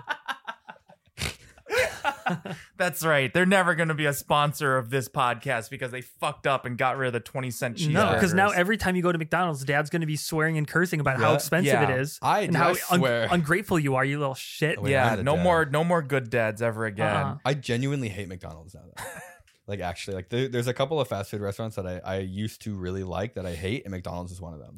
That's right. They're never going to be a sponsor of this podcast because they fucked up and got rid of the twenty cent cheeseburgers. No, because now every time you go to McDonald's, Dad's going to be swearing and cursing about how Yeah. expensive Yeah. it is I and do, how I swear. ungrateful you are, you little shit. Oh, wait. yeah, had a no dad. more, no more good dads ever again. Uh-uh. I genuinely hate McDonald's now. Though. Like actually, like there, there's a couple of fast food restaurants that I, I used to really like that I hate, and McDonald's is one of them.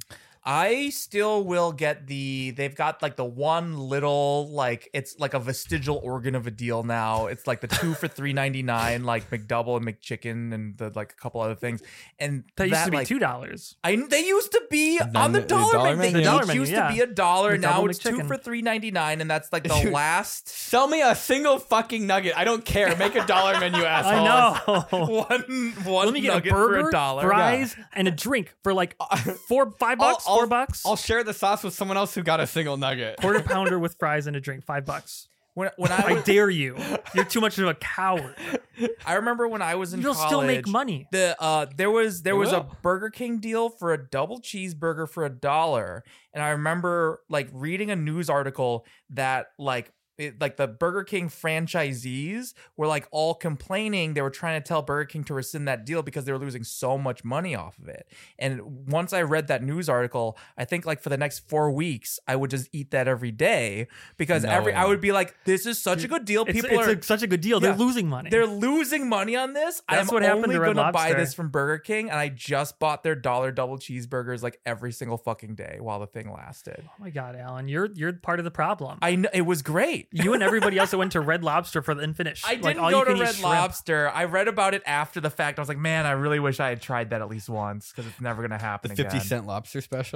I still will get the. They've got like the one little like it's like a vestigial organ of a deal now. It's like the two for three ninety nine, like McDouble and McChicken and the like a couple other things. And That used to be like, two dollars. I they used to be And on the then the dollar, dollar menu. They menu. The dollar each menu, used yeah. to be a dollar. Now McDouble it's two McChicken. for three ninety nine, and that's like the last Sell me a single fucking nugget. I don't care. Make a dollar menu, asshole. I know. one one Let me get a nugget burger, for a dollar. fries, and a drink for like four, five bucks, I'll- 4 I'll- bucks. I'll share the sauce with someone else who got a single nugget. Quarter pounder with fries and a drink, five bucks. When when I I was, dare you. You're too much of a coward. I remember when I was in You'll college. still make money. The uh, there was there They was a will. Burger King deal for a double cheeseburger for a dollar, and I remember like reading a news article that like it, like the Burger King franchisees were like all complaining. They were trying to tell Burger King to rescind that deal because they were losing so much money off of it. And once I read that news article, I think like for the next four weeks, I would just eat that every day because every I No. would be like, this is such a good deal. It's, People it's are a, such a good deal. Yeah. They're losing money. they're losing money on this. That's I'm what happened only to Red gonna buy Lobster. this from Burger King, and I just bought their dollar double cheeseburgers like every single fucking day while the thing lasted. Oh my God, Alan, you're you're part of the problem. I know it was great. you and everybody else that went to Red Lobster for the infinite. Sh- I like, didn't all go you to can eat Red shrimp. Lobster. I read about it after the fact. I was like, man, I really wish I had tried that at least once because it's never gonna happen The fifty again. cent lobster special.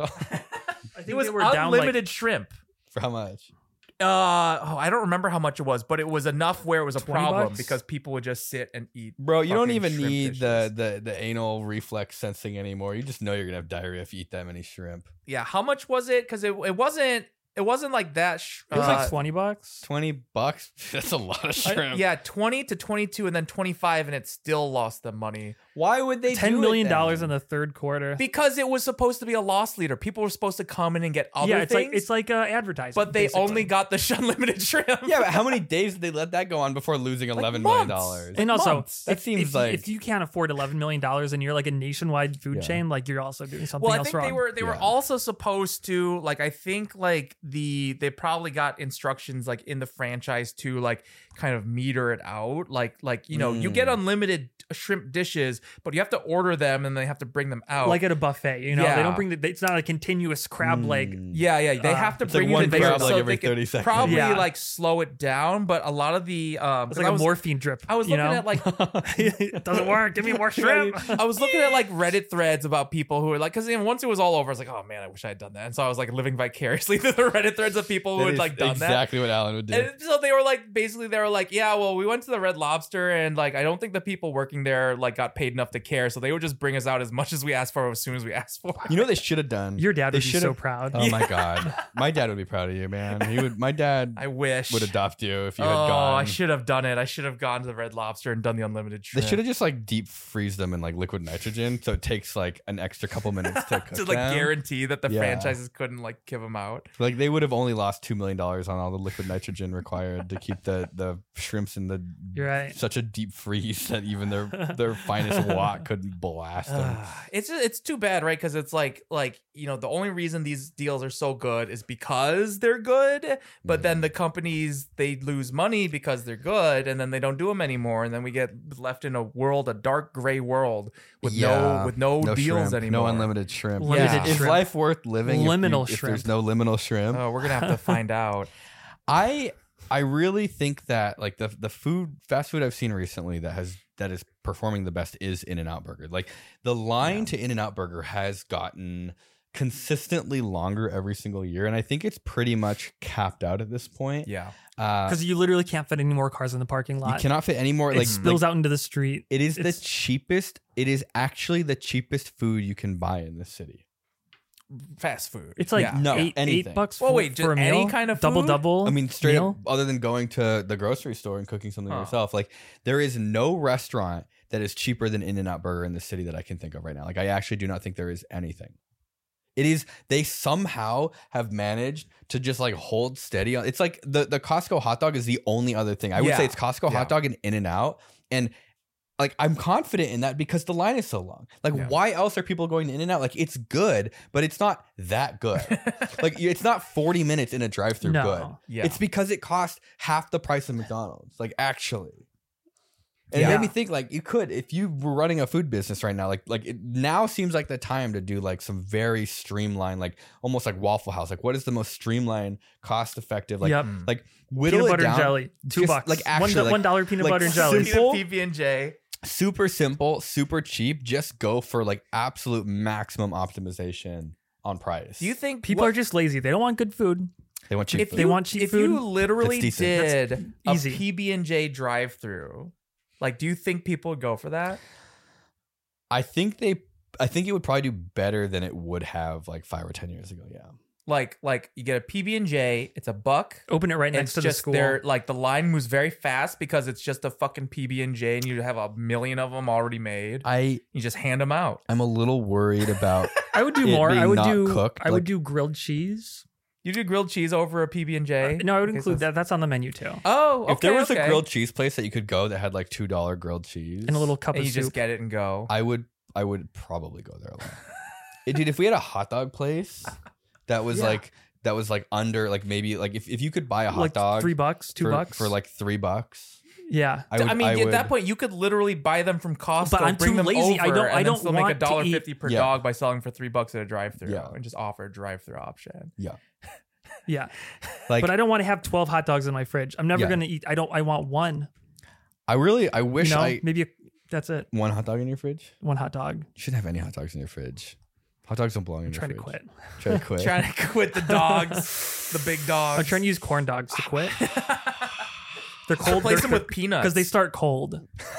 I think It was they were down like unlimited shrimp. For how much? Uh oh, I don't remember how much it was, but it was enough where it was a twenty problem bucks? because people would just sit and eat. Bro, you don't fucking even shrimp need dishes. the, the the anal reflex sensing anymore. You just know you're gonna have diarrhea if you eat that many shrimp. Yeah, how much was it? Because it it wasn't it wasn't like that. Sh- it was uh, like twenty bucks. Twenty bucks? That's a lot of I- shrimp. yeah, twenty to twenty-two, and then twenty-five, and it still lost them money Why would they Ten do million it dollars then? in the third quarter. because it was supposed to be a loss leader. People were supposed to come in and get other yeah, it's things, like it's like uh, advertising. but they basically. only got the unlimited shrimp. Yeah, but how many days did they let that go on before losing Like eleven million months. dollars? And also, months. That if, seems if, you- like- if you can't afford eleven million dollars and you're like a nationwide food Yeah. chain, like you're also doing something Well, I else think wrong. they were they were Yeah. also supposed to like I think like the they probably got instructions like in the franchise to like kind of meter it out like like you know you get Mm. unlimited shrimp dishes but you have to order them and they have to bring them out like at a buffet, you know, they Yeah. don't bring the. It's not a continuous crab leg. Mm. yeah yeah they Uh, have to It's like bring one it in crab so leg every they could thirty seconds. probably Yeah. like slow it down but a lot of the um It's 'cause like I a was, morphine drip. I was you looking know? at like it doesn't work. Give me more shrimp. I was looking at like Reddit threads about people who were like, because once it was all over, I was like, oh man, I wish I had done that. And so I was like living vicariously through the Reddit threads of people who That had is like done that. exactly what Alan would do. And so they were like, basically, they were like, yeah, well, we went to the Red Lobster, and like, I don't think the people working there like got paid enough to care, so they would just bring us out as much as we asked for as soon as we asked for. You know what they should have done? Your dad They would be so should've- proud. Oh my god, my dad would be proud of you, man. He would. My dad I wish would adopt you if you oh, had gone. I should have done it. I should have gone to the Red Lobster and done the unlimited They shrimp. should have just like deep freeze them in like liquid nitrogen, so it takes like an extra couple minutes to cook to like them. guarantee that the Yeah. franchises couldn't like give them out. Like they would have only lost two million dollars on all the liquid nitrogen required to keep the the shrimps in the You're right. such a deep freeze that even their their finest wok couldn't blast them. it's it's too bad, right? Because it's like like you know the only reason these deals are so good is because they're good, but then the companies they lose money because they're good, and then they don't do them anymore, and then we get left in a world, a dark gray world with Yeah. no with no, No deals shrimp, anymore, no unlimited shrimp. Limited Is, is shrimp. life worth living? if you- Liminal if, shrimp. there's no liminal shrimp. Oh, we're gonna have to find out. I I really think that like the the food fast food I've seen recently that has that is performing the best is In-N-Out Burger. Like the line to In-N-Out Burger has gotten consistently longer every single year, and I think it's pretty much capped out at this point. Yeah, Uh, Because you literally can't fit any more cars in the parking you lot. cannot fit any more. It Like, spills like out into the street. it is the it's- cheapest. It is actually the cheapest food you can buy in this city. fast food. It's like yeah. No, eight, anything. eight bucks Well, for, wait, for just a meal. any kind of double food? double. I mean, straight meal? up, other than going to the grocery store and cooking something Huh. yourself, like there is no restaurant that is cheaper than In-N-Out Burger in the city that I can think of right now. Like I actually do not think there is anything. It is they somehow have managed to just like hold steady on. It's like the the Costco hot dog is the only other thing. I would Yeah. say it's Costco Yeah. hot dog and In-N-Out, and like I'm confident in that because the line is so long. Like Yeah. why else are people going to In-N-Out? Like it's good, but it's not that good. Like it's not forty minutes in a drive-through No. good. Yeah. It's because it costs half the price of McDonald's. Like actually. And Yeah. it made me think like you could if you were running a food business right now, like like it now seems like the time to do like some very streamlined, like almost like Waffle House. Like what is the most streamlined, cost effective, like Yep. like whittle Peanut it butter down, and jelly, two just, bucks. like, one, actually, do- like- one dollar peanut like, butter and jelly. simple- P B and J. super simple, super cheap. Just go for like absolute maximum optimization on price. Do you think People what- are just lazy. They don't want good food. they want cheap if food. they you, want cheap if food, you literally that's decent. did That's a easy. P B and J drive-through, like, do you think people would go for that? I think they I think it would probably do better than it would have like five or ten years ago. Yeah. Like, like you get a P B and J, it's a buck. Open it right and next it's to the just school. there, like the line moves very fast because it's just a fucking P B and J, and you have a million of them already made. I You just hand them out. I'm a little worried about I would do it more. being I would not do. cooked, I like- would do grilled cheese. You do grilled cheese over a P B and J? No, I would Okay, include so- that. That's on the menu too. Oh, okay, if there was okay. a grilled cheese place that you could go that had like two dollar grilled cheese And a little cup and of you soup. just get it and go. I would I would probably go there a lot. Eh, Dude, if we had a hot dog place that was Yeah. like that was like under like maybe like if, if you could buy a hot like dog three bucks, two for, bucks for like three bucks. yeah. I would I mean, I at would, that point, you could literally buy them from Costco, But I'm bring too them lazy. I over, don't- I and then don't still make a want to dollar eat- fifty per Yeah. dog by selling for three bucks at a drive-through, Yeah. and just offer a drive-through option. yeah. Yeah. Like But I don't want to have twelve hot dogs in my fridge. I'm never Yeah. going to eat. I don't I want one. I really I wish You know, I maybe a, that's it. one hot dog in your fridge. One hot dog. You shouldn't have any hot dogs in your fridge. Hot dogs don't belong in I'm your trying to fridge. quit. Try to quit. Trying to quit the dogs, the big dogs. I'm trying to use corn dogs to quit. They're cold. Replace them with peanuts because they start cold.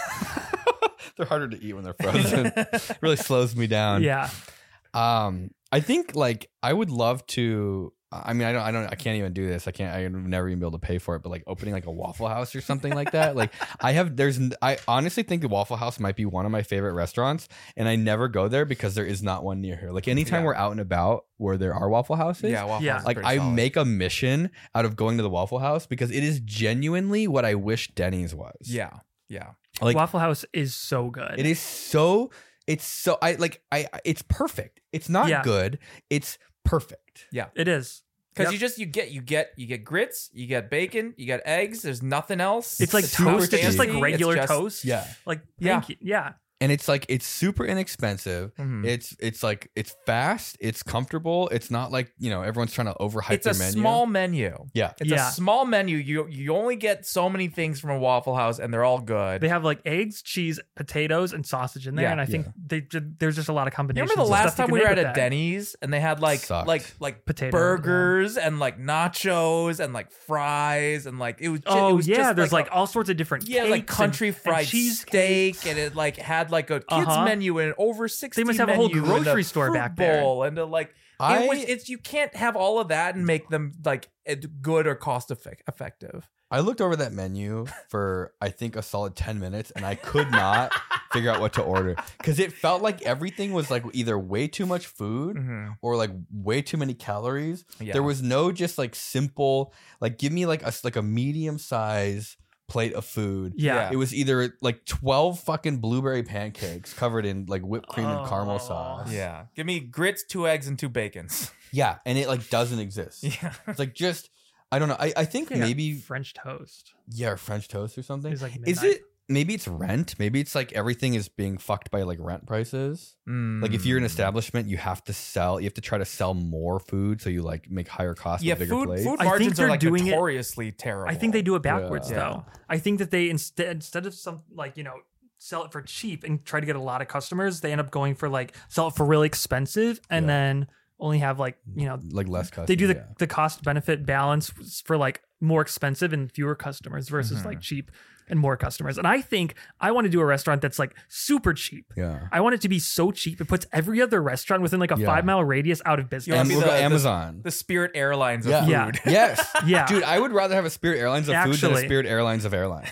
They're harder to eat when they're frozen. It really slows me down. Yeah. Um, I think like I would love to. I mean, I don't, I don't, I can't even do this. I can't. I would never even be able to pay for it. But like opening like a Waffle House or something like that. Like I have. There's. I honestly think the Waffle House might be one of my favorite restaurants, and I never go there because there is not one near here. Like anytime Yeah. we're out and about where there are Waffle Houses, Yeah, Waffle Yeah. House is like pretty I solid. make a mission out of going to the Waffle House because it is genuinely what I wish Denny's was. Yeah, yeah. Like Waffle House is so good. it is so. It's so. I like. I. It's perfect. It's not Yeah. good. It's perfect. It is. Because Yep. you just you get you get you get grits, you get bacon, you get eggs. There's nothing else. It's like super toast. It's just like fancy. regular It's just- toast. Yeah. Like Yeah. thank you. Yeah. And it's like it's super inexpensive. Mhm. It's it's like it's fast. It's comfortable. It's not like you know everyone's trying to overhype It's their a menu. small menu. Yeah. It's Yeah. a small menu. You you only get so many things from a Waffle House, and they're all good. They have like eggs, cheese, potatoes, and sausage in there, Yeah. and I think Yeah. they ju- there's just a lot of You combinations. remember the of last stuff you time can we were make at with a that. Denny's and they had like Sucked. like like Potato, burgers and like nachos and like fries and like it was. Ju- Oh it was yeah, just there's like, a- all sorts of different yeah, like cakes country and, fried and steak, cheesecakes. and it like had like a kids Uh-huh. menu and over sixty. They must have a whole menu and grocery a store fruit back there. bowl and a, like I it was. It's you can't have all of that and make them like ed- good or cost effect- effective. I looked over that menu for I think a solid ten minutes and I could not figure out what to order because it felt like everything was like either way too much food Mm-hmm. or like way too many calories. Yeah. There was no just like simple like give me like a like a medium size plate of food. Yeah. Yeah. It was either like twelve fucking blueberry pancakes covered in like whipped cream and caramel Oh. sauce. Yeah. Give me grits, two eggs, and two bacons. Yeah, and it like doesn't exist. Yeah. It's like just I don't know. I, I think Yeah, maybe French toast. yeah, or French toast or something. Is like Is midnight. it maybe it's rent? Maybe it's like everything is being fucked by like rent prices. Like if Mm. you're an establishment, you have to sell. You have to try to sell more food, so you like make higher costs Yeah, with bigger food, plates. food I think margins they're are like doing it- notoriously terrible. I think they do it backwards Yeah. though. I think that they instead instead of some like you know sell it for cheap and try to get a lot of customers, they end up going for like sell it for really expensive and Yeah. then only have like you know like less customers. they do the, yeah. the cost benefit balance for like more expensive and fewer customers versus Mm-hmm. like cheap and more customers. And I think I want to do a restaurant that's like super cheap. Yeah. I want it to be so cheap it puts every other restaurant within like a Yeah. five mile radius out of You business. wanna And be we'll the- go the- Amazon. the Spirit Airlines of Yeah. Yeah. food. Yes. Yeah. Dude, I would rather have a Spirit Airlines of food than a Actually. Spirit Airlines of airlines.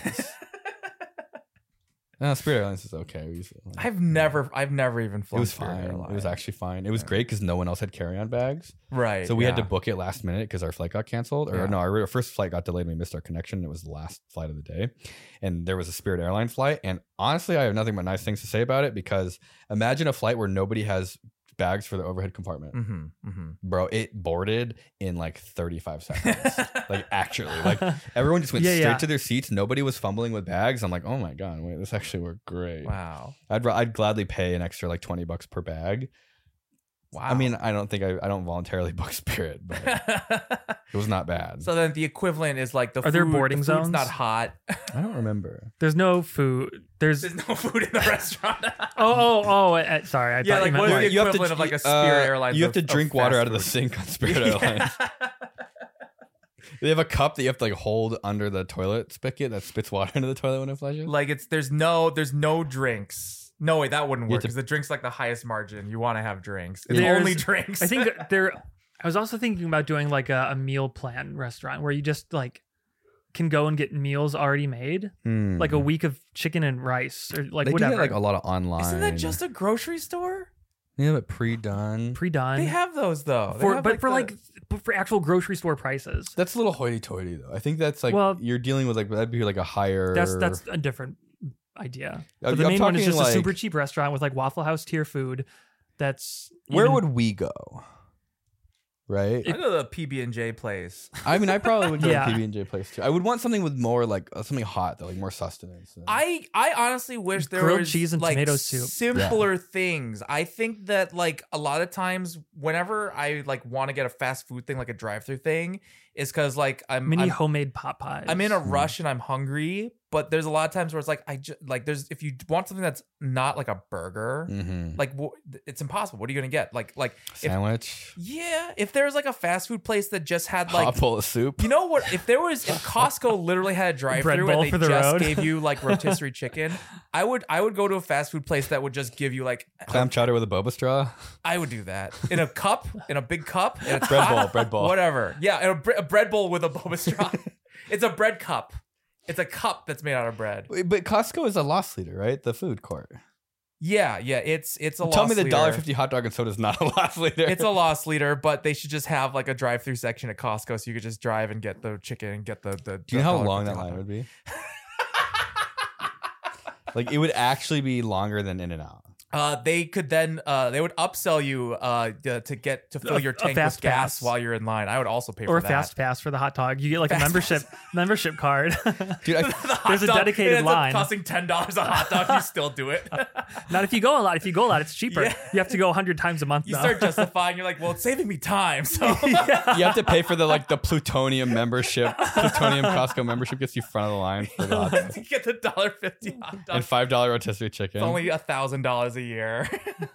No, Spirit Airlines is okay. We used to- I've never, I've never even it flown was Spirit fine. Airlines. It was actually fine. It was great because no one else had carry-on bags. right. So we had to yeah. book it last minute because our flight got canceled. Or Yeah. no, our first flight got delayed and we missed our connection. It was the last flight of the day. And there was a Spirit Airline flight. And honestly, I have nothing but nice things to say about it because imagine a flight where nobody has bags for the overhead compartment. Mm-hmm, mm-hmm. Bro, it boarded in like thirty-five seconds. Like actually, like everyone just went Yeah, straight yeah. to their seats. Nobody was fumbling with bags. I'm like, oh my God, wait, this actually worked great. Wow. I'd, ra- I'd gladly pay an extra like twenty bucks per bag. Wow. I mean, I don't think I, I don't voluntarily book Spirit, but it was not bad. so then the equivalent is like the Are food, there boarding the food's zones? not hot. I don't remember. There's no food. There's There's no food in the restaurant. oh oh oh. uh, sorry, I Yeah, thought like, you what meant is the like, equivalent of like a Spirit uh, Airlines You have of- to of drink water fast out of the food. sink on Spirit Airlines. They have a cup that you have to like hold under the toilet spigot that spits water into the toilet when it flushes. Like it's there's no there's no drinks. No wait, that wouldn't You have work to- because the drink's like the highest margin. You want to have drinks. It's There's- only drinks. I think there. I was also thinking about doing like a, a meal plan restaurant where you just like can go and get meals already made, Hmm. like a week of chicken and rice or like they whatever, do that, like a lot of online. Isn't that just a grocery store? yeah, but pre-done? pre-done. They have those though. They for have, but for the- like but for actual grocery store prices. That's a little hoity-toity, though. I think that's like Well- you're dealing with like that'd be like a higher. That's that's a different idea. I'm- But the I'm main one is talking, just a like- super cheap restaurant with like Waffle House tier food. That's Where even- would we go? Right. I know the P B and J place. I mean, I probably would go Yeah. to P B and J place too. I would want something with more like uh, something hot, though, like more sustenance. I I honestly wish there Grilled was cheese and like tomato soup. simpler things. I think that like a lot of times whenever I like want to get a fast food thing like a drive-through thing is cuz like I'm mini I'm, homemade pot pies. I'm in a rush and I'm hungry, but there's a lot of times where it's like I just like there's if you want something that's not like a burger, mm-hmm. like wh- it's impossible. What are you going to get? Like like if, Sandwich, yeah, if there's like a fast food place that just had like hot bowl of soup. you know what? If there was, if Costco literally had a drive-through bowl and they for the just road. gave you like rotisserie chicken, I would, I would go to a fast food place that would just give you like, Clam chowder with a boba straw. I would do that in a cup, in a big cup, and it's Bread hot, bowl, bread bowl. whatever. Yeah, in a, bre- a bread bowl with a boba straw. It's a bread cup. It's a cup that's made out of bread. Wait, But Costco is a loss leader, right? The food court. Yeah, yeah. It's it's a Tell loss me the leader. dollar fifty hot dog and soda is not a loss leader. It's a loss leader, but they should just have like a drive-through section at Costco, so you could just drive and get the chicken and get the the. Do you know how long that line would be? Like it would actually be longer than In and Out. Uh, they could then uh, they would upsell you uh to to get to fill A- your a tank fast with gas pass. while you're in line. I would also pay or for a that. fast pass for the hot dog. You get like Fast a membership membership card. Dude, I, The hot There's a dog, dedicated it ends up line. costing ten dollars a hot dog. You still do it. Not if you go a lot. If you go a lot, it's cheaper. Yeah. You have to go a hundred times a month. You though. start justifying. You're like, well, it's saving me time. So you have to pay for the like the plutonium membership. Plutonium Costco membership gets you front of the line for the hot dog. you get the dollar fifty hot dog. And five dollar rotisserie chicken. It's only a thousand dollars a year.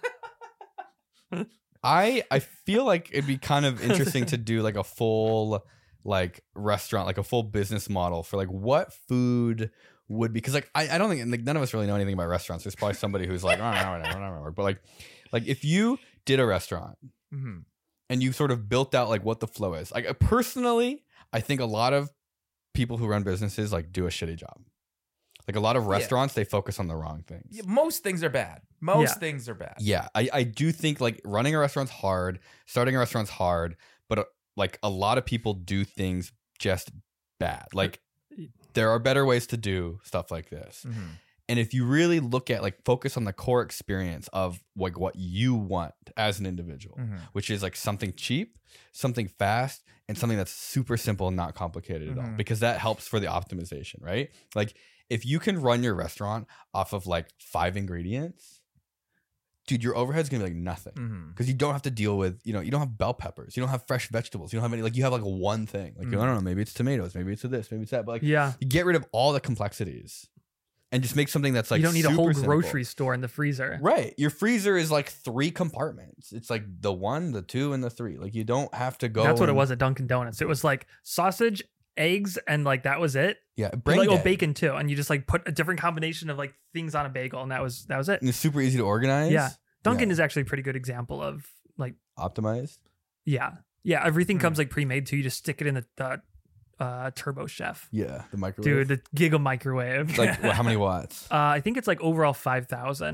I I feel like it'd be kind of interesting to do like a full like restaurant, like a full business model for like what food would be, because like I, I don't think like none of us really know anything about restaurants. There's probably somebody who's like, oh, no, no, no, no, but like like if you did a restaurant Mhm. and you sort of built out like what the flow is. Like personally, I think a lot of people who run businesses like do a shitty job. Like a lot of restaurants, yeah. they focus on the wrong things. Yeah, most things are bad. Most Yeah. things are bad. Yeah, I, I do think like running a restaurant's hard, starting a restaurant's hard, but uh, like a lot of people do things just bad. Like there are better ways to do stuff like this. Mm-hmm. And if you really look at like focus on the core experience of like what you want as an individual, Mm-hmm. which is like something cheap, something fast, and something that's super simple and not complicated at all, Mhm. because that helps for the optimization, right? Like if you can run your restaurant off of like five ingredients, dude, your overhead's gonna be like nothing. Mm-hmm. Because you don't have to deal with, you know, you don't have bell peppers, you don't have fresh vegetables, you don't have any, like you have like one thing. Like, Mm. I don't know, maybe it's tomatoes, maybe it's this, maybe it's that. But like Yeah. you get rid of all the complexities and just make something that's like you don't need a super whole simple. grocery store in the freezer. Right. Your freezer is like three compartments. It's like the one, the two, and the three. Like you don't have to go. That's what it and- was at Dunkin' Donuts. It was like sausage, eggs, and like that was it. Yeah. But, Brain like oh, dead. bacon too, and you just like put a different combination of like things on a bagel, and that was that was it. And it's super easy to organize. Yeah. Dunkin' Yeah. is actually a pretty good example of like Optimized. yeah yeah everything Hmm. comes like pre-made too. You just stick it in the, the uh, Turbo Chef, Yeah. The microwave. dude, the Giga microwave. Like what, how many watts? uh, I think it's like overall five thousand.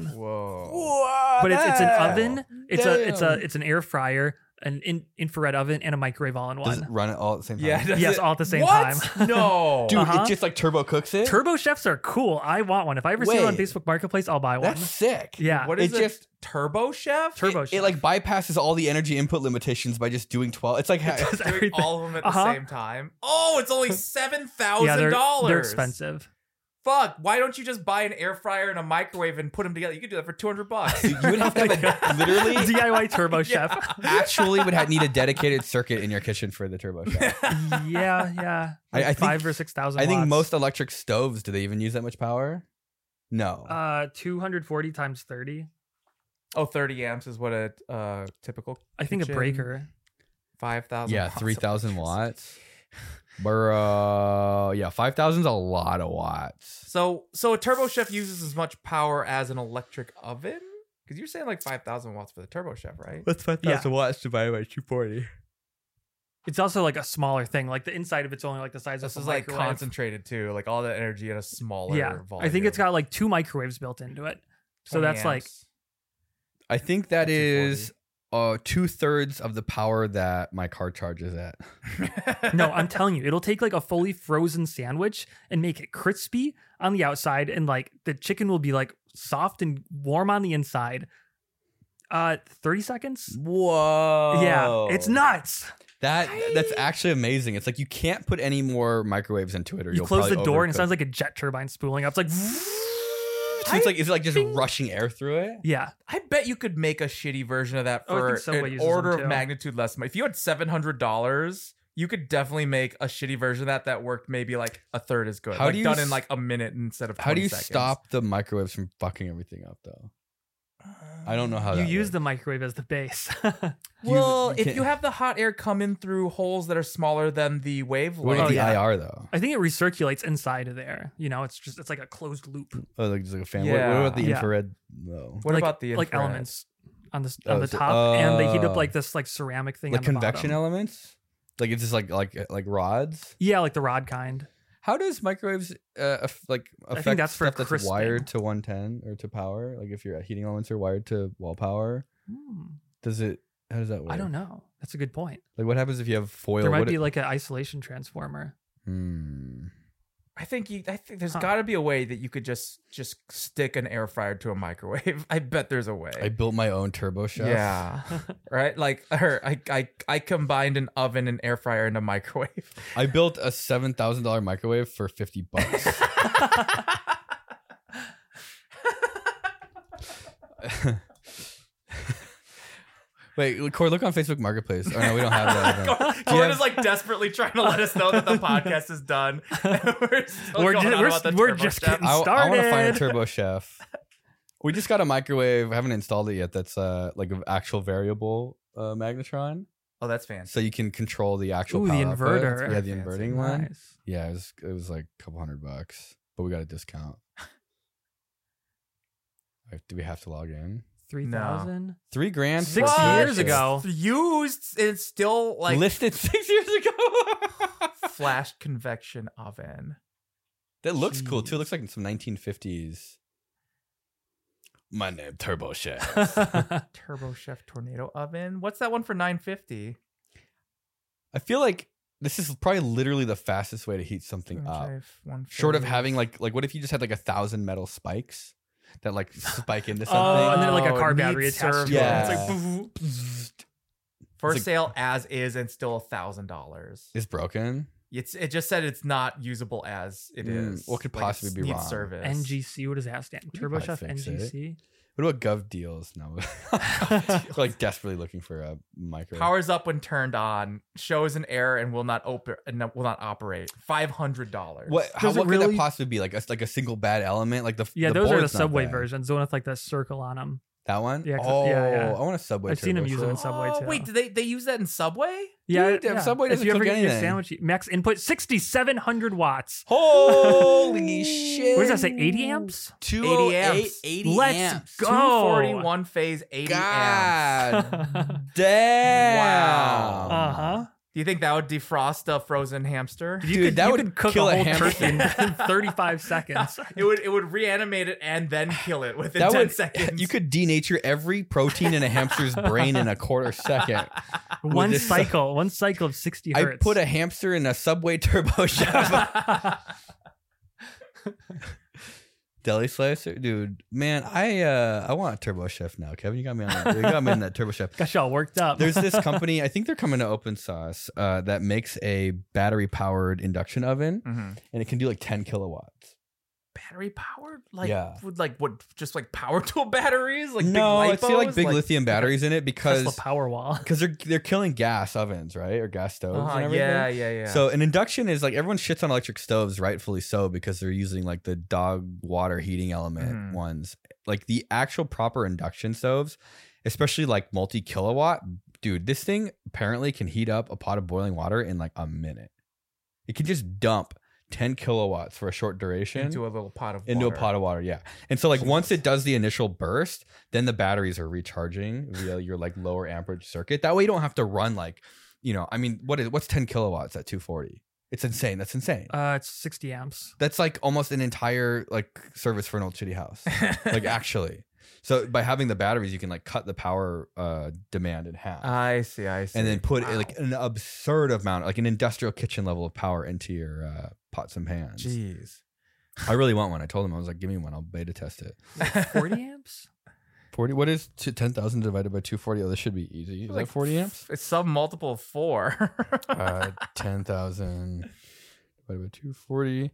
Whoa. But it's it's an oven. It's a it's a Damn. it's an air fryer, an in, infrared oven, and a microwave all in Does it one. run it all at the same time? Yeah. does Yes, it- all at the same what? time. No. Dude, Uh-huh. it just like turbo cooks it. Turbo Chefs are cool. I want one. If I ever see one on Wait. Facebook Marketplace, I'll buy one. That's sick. Yeah. What is It it? just- Turbo Chef? Turbo It, Chef. it like bypasses all the energy input limitations by just doing twelve. It's like It does Doing everything. all of them at Uh-huh. the same time. Oh, it's only seven thousand Yeah, they're, dollars. they're expensive. Fuck. Why don't you just buy an air fryer and a microwave and put them together? You could do that for two hundred bucks. you would have to have a, literally D I Y Turbo Chef. actually would have, need a dedicated circuit in your kitchen for the turbo chef. yeah, yeah. I- I think- Five or six thousand. I think watts. most electric stoves, do they even use that much power? No. Uh, two hundred forty times thirty. Oh, thirty amps is what a uh, typical I think a kitchen- breaker. five thousand yeah, three thousand watts. Bro, yeah, five thousand is a lot of watts. So, so a Turbo Chef uses as much power as an electric oven? Because you're saying like five thousand watts for the Turbo Chef, right? That's five thousand watts divided by two forty. It's also like a smaller thing. Like the inside of it's only like the size This of is a like microwave. concentrated too, like all that energy in a smaller Yeah, volume. I think it's got like two microwaves built into it. So twenty that's like amps. I think that two is uh, two thirds of the power that my car charges at. no, I'm telling you, it'll take like a fully frozen sandwich and make it crispy on the outside, and like the chicken will be like soft and warm on the inside. Uh, thirty seconds. Whoa. Yeah, it's nuts. That that's actually amazing. It's like you can't put any more microwaves into it, or You you'll close the probably door and it overcook. sounds like a jet turbine spooling up. It's like, So it's like is it like just Bing. rushing air through it? yeah, I bet you could make a shitty version of that Oh, I for think Subway an uses them order too. of magnitude less money. If you had seven hundred dollars, you could definitely make a shitty version of that that worked maybe like a third as good. How like do you done s- in like a minute instead of How do twenty you seconds. stop the microwaves from fucking everything up though? I don't know how you that use works. the microwave as the base. Well, You if can't- you have the hot air come in through holes that are smaller than the wavelength, What is Oh, the yeah. I R though? I think it recirculates inside of there. You know, it's just it's like a closed loop. Oh, like just like a fan. What, what Yeah. about the Yeah. infrared though? what like, about the like infrared? elements on the Oh, on the so- top, and they heat up oh. like this like ceramic thing. Like on the convection bottom. elements? Like it's just like like like rods. Yeah, like the rod kind. How does microwaves uh, aff- like affect think that's for stuff that's crisping. wired to one ten or to power? Like if your heating elements are wired to wall power, Hmm, does it? How does that work? I don't know. That's a good point. Like what happens if you have foil? there might what be it- like an isolation transformer. Hmm. I think you. I think there's Huh. got to be a way that you could just just stick an air fryer to a microwave. I bet there's a way. I built my own turbo chef. Yeah. Right. Like, or I, I, I combined an oven, an air fryer, and a microwave. I built a seven thousand dollar microwave for fifty bucks. Wait, Corey, look on Facebook Marketplace. Oh no, we don't have that. Cor- Do you Corn have- is like desperately trying to let us know that the podcast is done. we're still We're going ju- on we're- about the we're Turbo just Chef. getting I, I want to find a started. turbo chef. We just got a microwave. I haven't installed it yet. That's uh like an actual variable uh, magnetron, Oh, that's fancy. so you can control the actual Ooh, the power output. inverter. Yeah, the Fancy. inverting one. Nice. Yeah, it was it was like a couple hundred bucks, but we got a discount. Alright, do we have to log in? Three thousand. Three grand. Six for years commercial. ago. Used. It's still like listed six years ago. flash convection oven. That looks cool too. It Jeez. looks like some nineteen fifties. My name Turbo Chef. Turbo Chef tornado oven. What's that one for nine fifty? I feel like this is probably literally the fastest way to heat something up. Short of having like like what if you just had like a thousand metal spikes that like spike into something? Oh, and then like a Oh, car neat battery attached to it. Yeah. It's like, For It's like- sale as is and still a thousand dollars. It's broken. It's it just said it's not usable as it Mm, is. what could Like, possibly it's be needs wrong? Service. N G C, what does that stand? can Turbo probably Chef fix N it. G C. What about Gov Deals? No, like desperately looking for a micro. Powers up when turned on. Shows an error and will not open and will not operate. Five hundred dollars. What? How, Does it what could really- that possibly be? Like a like a single bad element? Like the Yeah, the those are the board's not Subway bad. versions, the one with like the circle on them. That one? Yeah, 'cause- oh, yeah, yeah. I want a Subway. I've seen them Turbo use it in Chef. Subway Oh, too. wait, do they they use that in Subway? Yeah, Dude, yeah. Subway if doesn't you ever cook get your anything. sandwich, max input sixty-seven hundred watts. Holy shit! What does that say? eighty amps? two eighty amps. eighty Let's amps. go. two forty-one phase eighty amps. God damn! Wow. Uh huh. Do you think that would defrost a frozen hamster? You Dude, could, that you would could cook kill a a whole hamster. turkey in thirty-five seconds. It would it would reanimate it and then kill it within That ten would seconds. you could denature every protein in a hamster's brain in a quarter second. One this- cycle, one cycle of sixty I hertz. put a hamster in a Subway Turbo Chef deli slicer, dude. Man, I uh I want a Turbo Chef now. Kevin, you got me on that. You got me in that Turbo Chef. Got you all worked up. There's this company, I think they're coming to Open Sauce, uh, that makes a battery powered induction oven, Mhm. and it can do like ten kilowatts. Battery powered, like Yeah. with like what, just like power tool batteries, like no, big I see like lipos? big lithium batteries in it Tesla because Powerwall. because they're they're killing gas ovens, right, or gas stoves Uh-huh, and everything. yeah, yeah, yeah. So an induction is like everyone shits on electric stoves, rightfully so, because they're using like the dog water heating element Mhm. ones. Like the actual proper induction stoves, especially like multi kilowatt, dude, this thing apparently can heat up a pot of boiling water in like a minute. It can just dump ten kilowatts for a short duration into a little pot of into water. a pot of water, yeah. And so like once it does the initial burst, then the batteries are recharging via your like lower amperage circuit. That way you don't have to run like, you know, I mean, what is what's ten kilowatts at two forty? It's insane. That's insane. Uh, it's sixty amps. That's like almost an entire like service for an old shitty house. Like actually. So by having the batteries, you can like cut the power uh, demand in half. I see, I see. and then put Wow. like an absurd amount, like an industrial kitchen level of power into your uh, pots and pans. Jeez. I really want one. I told him, I was like, give me one. I'll beta test it. forty amps? forty. What is t- ten thousand divided by two forty? Oh, this should be easy. Is Like that forty amps? It's some multiple of four. uh, ten thousand divided by two forty.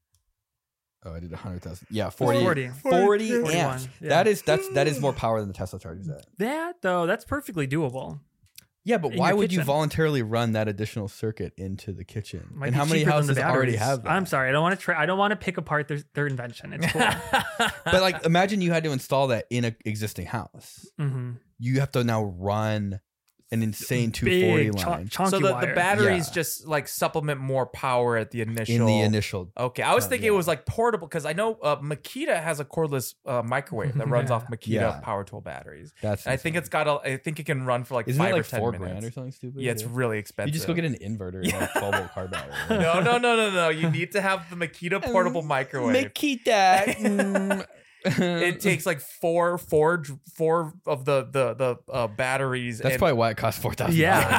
Oh, I did one hundred thousand. Yeah, forty. forty. forty forty-one, amps. yeah. That is that's that is more power than the Tesla charges at. That though, that's perfectly doable. Yeah, but In why your would you kitchen. voluntarily run that additional circuit into the kitchen? Might and be how many cheaper than the houses already batteries. have that? I'm sorry, I don't want to try. I don't want to pick apart their their invention. It's cool. But like, imagine you had to install that in an existing house. mm-hmm. You have to now run an insane two forty Big, line chunk, chunky so the, the wire. batteries Yeah. just like supplement more power at the initial. in the initial. Okay, I was Oh, thinking yeah. it was like portable because I know uh, Makita has a cordless uh, microwave that runs Yeah. off Makita Yeah. power tool batteries. That's. And I think insane. it's got a. I think it can run for like Isn't five it like or ten four minutes. grand or something stupid? Yeah, it's really expensive. You just go get an inverter and a twelve volt car battery. no, no, no, no, no. You need to have the Makita portable Um, microwave. Makita. mm. It takes like four, four, dr- four of the the the uh, batteries. That's and probably why it costs four thousand. Yeah.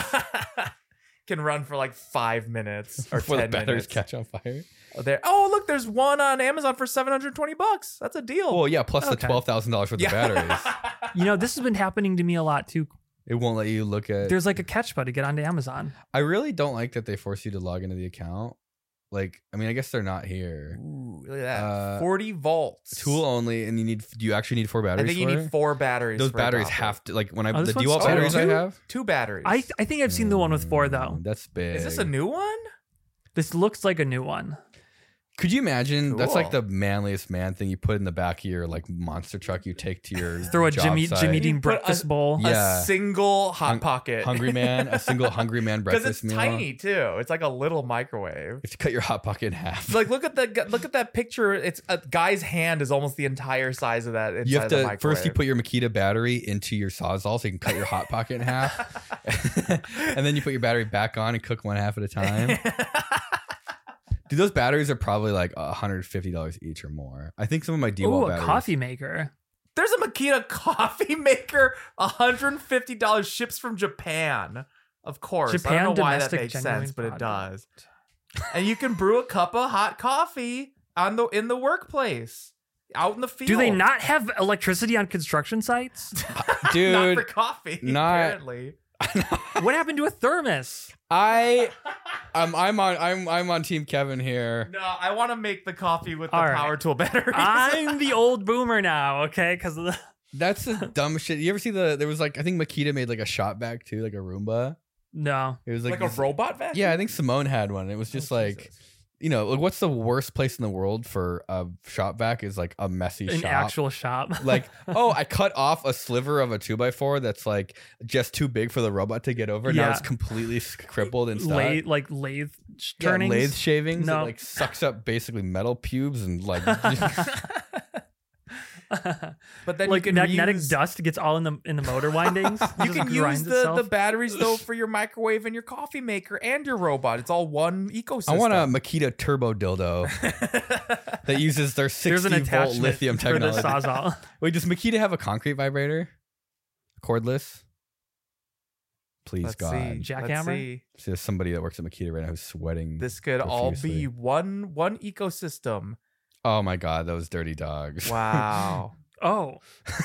can run for like five minutes or Before the ten batteries minutes. catch on fire. Oh, there. Oh, look, there's one on Amazon for seven hundred twenty bucks. That's a deal. Well, yeah, plus the Okay. twelve thousand dollars for the Yeah. batteries. You know, this has been happening to me a lot too. It won't let you look at. There's like a catch button to get onto Amazon. I really don't like that they force you to log into the account. Like, I mean, I guess they're not here. Ooh, look at that. Uh, forty volts. Tool only, and you need. Do you actually need four I batteries? think you for need it? four batteries. Those for batteries adopter. have to like when I Oh, the this one's DeWalt two? batteries I Two? have. two batteries. I I think I've seen the one with four though. Mm, That's big. Is this a new one? This looks like a new one. Could you imagine? That's like Cool. the manliest man thing you put in the back of your like monster truck you take to your Throw a job Jimmy site. Jimmy You Dean put a- breakfast bowl. Yeah. A single hot Hung- pocket. Hungry man, a single hungry man Because breakfast it's meal. tiny too. It's like a little microwave. You have to cut your hot pocket in half. Like look at the look at that picture. It's a guy's hand is almost the entire size of that. Inside You have the to microwave. first you put your Makita battery into your Sawzall so you can cut your hot pocket in half, and then you put your battery back on and cook one half at a time. Dude, those batteries are probably like one hundred fifty dollars each or more. I think some of my Ooh, DeWalt a batteries. coffee maker. There's a Makita coffee maker, one hundred fifty dollars, ships from Japan. Of course. I Japan don't know why that domestic makes genuine sense, but it product. does. And you can brew a cup of hot coffee on the in the workplace, out in the field. Do they not have electricity on construction sites? Dude, not for coffee, not- apparently. What happened to a thermos? I, I'm, I'm on, I'm, I'm on Team Kevin here. No, I want to make the coffee with the All right. power tool batteries. I'm the old boomer now, okay? Because the That's the dumb shit. You ever see the? There was like, I think Makita made like a shop vac too, like a Roomba. no. It was like, like a this- robot vacuum? Yeah, I think Simone had one. It was just Oh, like, Jesus. you know, like what's the worst place in the world for a shop vac is like a messy An shop. actual shop. Like, oh, I cut off a sliver of a two by four that's like just too big for the robot to get over. Now Yeah. it's completely s- crippled and stuff. lathe, like lathe sh- Yeah, turnings. lathe shavings. No. It like sucks up basically metal pubes and like. But then like you can magnetic reuse, dust gets all in the in the motor windings. It You just can use grinds the, itself. the batteries though for your microwave and your coffee maker and your robot. It's all one ecosystem. I want a Makita turbo dildo that uses their There's sixty an volt attachment lithium for the technology. Sawzall. Wait, does Makita have a concrete vibrator? Cordless? Please, Let's God. see. Jackhammer? Let's see. See, there's somebody that works at Makita right now who's sweating. This could all be Profusely. one one ecosystem. Oh my God, those dirty dogs. Wow. Oh,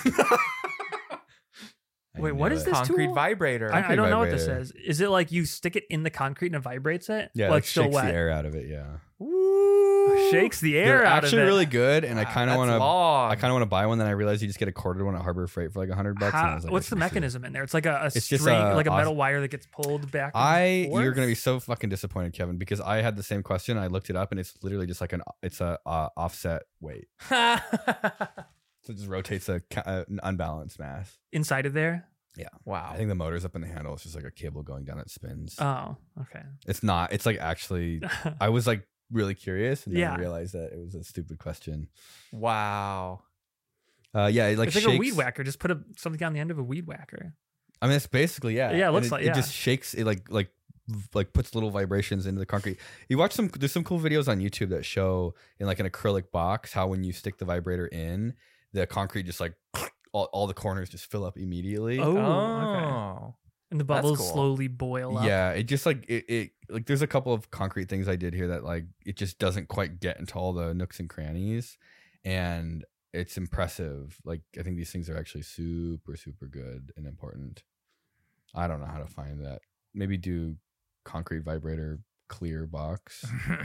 I Wait, knew what is it. this Concrete tool? vibrator. I, I Concrete don't know what this vibrator. is. Is it like you stick it in the concrete and it vibrates it? Yeah, Well, it it's still shakes wet. the air out of it. Yeah, Woo. Shakes the air they're out actually of it. really good, and I Wow, kind of that's want to. long. I kind of want to buy one. Then I realized you just get a corded one at Harbor Freight for like a hundred bucks. and I How, was like, what's I the should just do it. mechanism in there? It's like a, a It's string, just a- like a metal awesome- wire that gets pulled back. and I forth? you're gonna be so fucking disappointed, Kevin, because I had the same question. I looked it up, and it's literally just like an it's a uh, offset weight. So it just rotates a ca- uh, an unbalanced mass. inside of there. Wow. I think the motor's up in the handle. It's just like a cable going down that spins. Oh, okay. It's not. It's like actually. I was like really curious, and then I Yeah. realized that it was a stupid question. Wow. Uh, yeah, it like it's like shakes. a weed whacker. Just put a, something on the end of a weed whacker. I mean, it's basically yeah. Yeah, it And looks like- it yeah. just shakes. It like like v- like puts little vibrations into the concrete. You watch some. There's some cool videos on YouTube that show in like an acrylic box how when you stick the vibrator in, the concrete just like all, all the corners just fill up immediately. Oh, okay. Oh. And the That's bubbles cool. slowly boil up. Yeah, it just like it, it like there's a couple of concrete things I did here that like it just doesn't quite get into all the nooks and crannies, and it's impressive. Like I think these things are actually super super good and important. I don't know how to find that. Maybe do concrete vibrator clear box,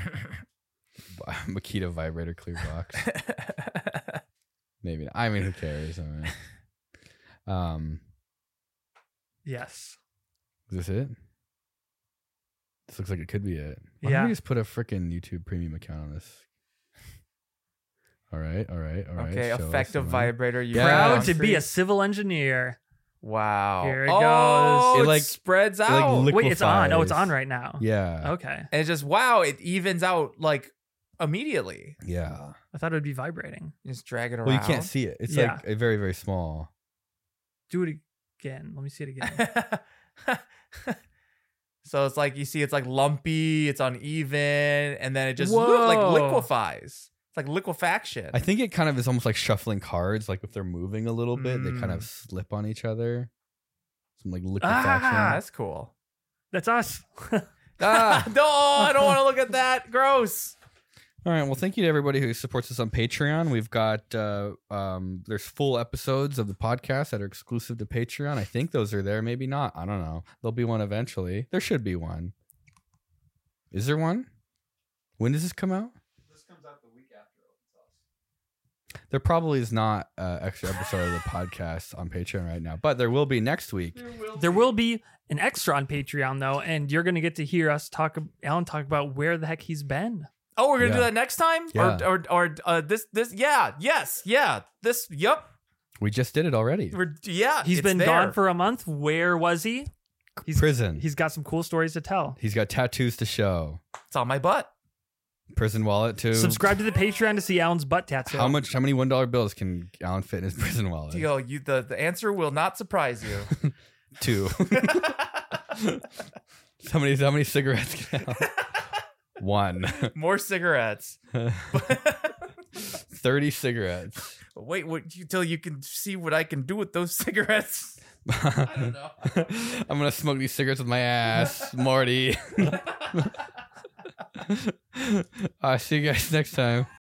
Makita vibrator clear box. Maybe I mean who cares? I mean, um, Yes. is this it? This looks like it could be it. Why Yeah. don't we just put a freaking YouTube premium account on this? All right, all right, all right. Okay, show us effective the one. vibrator. You Yeah. Proud concrete. to be a civil engineer. Wow. Here it oh, goes. It It, like- spreads like, out. liquid- Wait, it's on. Oh, it's Liquefies. on right now. Yeah, Okay. and it's just wow, it evens out like immediately. yeah. I thought it would be vibrating. You just drag it around. Well, you can't see it. It's Yeah. like a very, very small. Do it again. Let me see it again. So it's like you see, it's like lumpy, it's uneven, and then it just Whoa. like liquefies. It's like liquefaction. I think it kind of is almost like shuffling cards. Like if they're moving a little bit, they kind Mm. of slip on each other. Some like liquefaction. ah, that's cool. That's us. Ah, no, I don't want to look at that. Gross. All right. Well, thank you to everybody who supports us on Patreon. We've got uh, um, there's full episodes of the podcast that are exclusive to Patreon. I think those are there. Maybe not. I don't know. There'll be one eventually. There should be one. Is there one? When does this come out? This comes out the week after Open Sauce. There probably is not an extra episode of the podcast on Patreon right now, but there will be next week. There will be an extra on Patreon though, and you're gonna get to hear us talk, Alan talk about where the heck he's been. Oh, we're gonna do Yeah. that next time, Yeah. or or or uh, this this yeah yes yeah this yep We just did it already. we're yeah He's it's been there. gone for a month. Where was he? He's Prison. He's got some cool stories to tell. He's got tattoos to show. It's on my butt. Prison wallet too. Subscribe to the Patreon to see Alan's butt tattoo. How much? How many one dollar bills can Alan fit in his prison wallet? Deal. You the the answer will not surprise you. Two. how many? How many cigarettes can Alan? One. More cigarettes. thirty cigarettes. Wait, wait until you can see what I can do with those cigarettes. I don't know. I'm gonna smoke these cigarettes with my ass, Marty. I'll see you guys next time.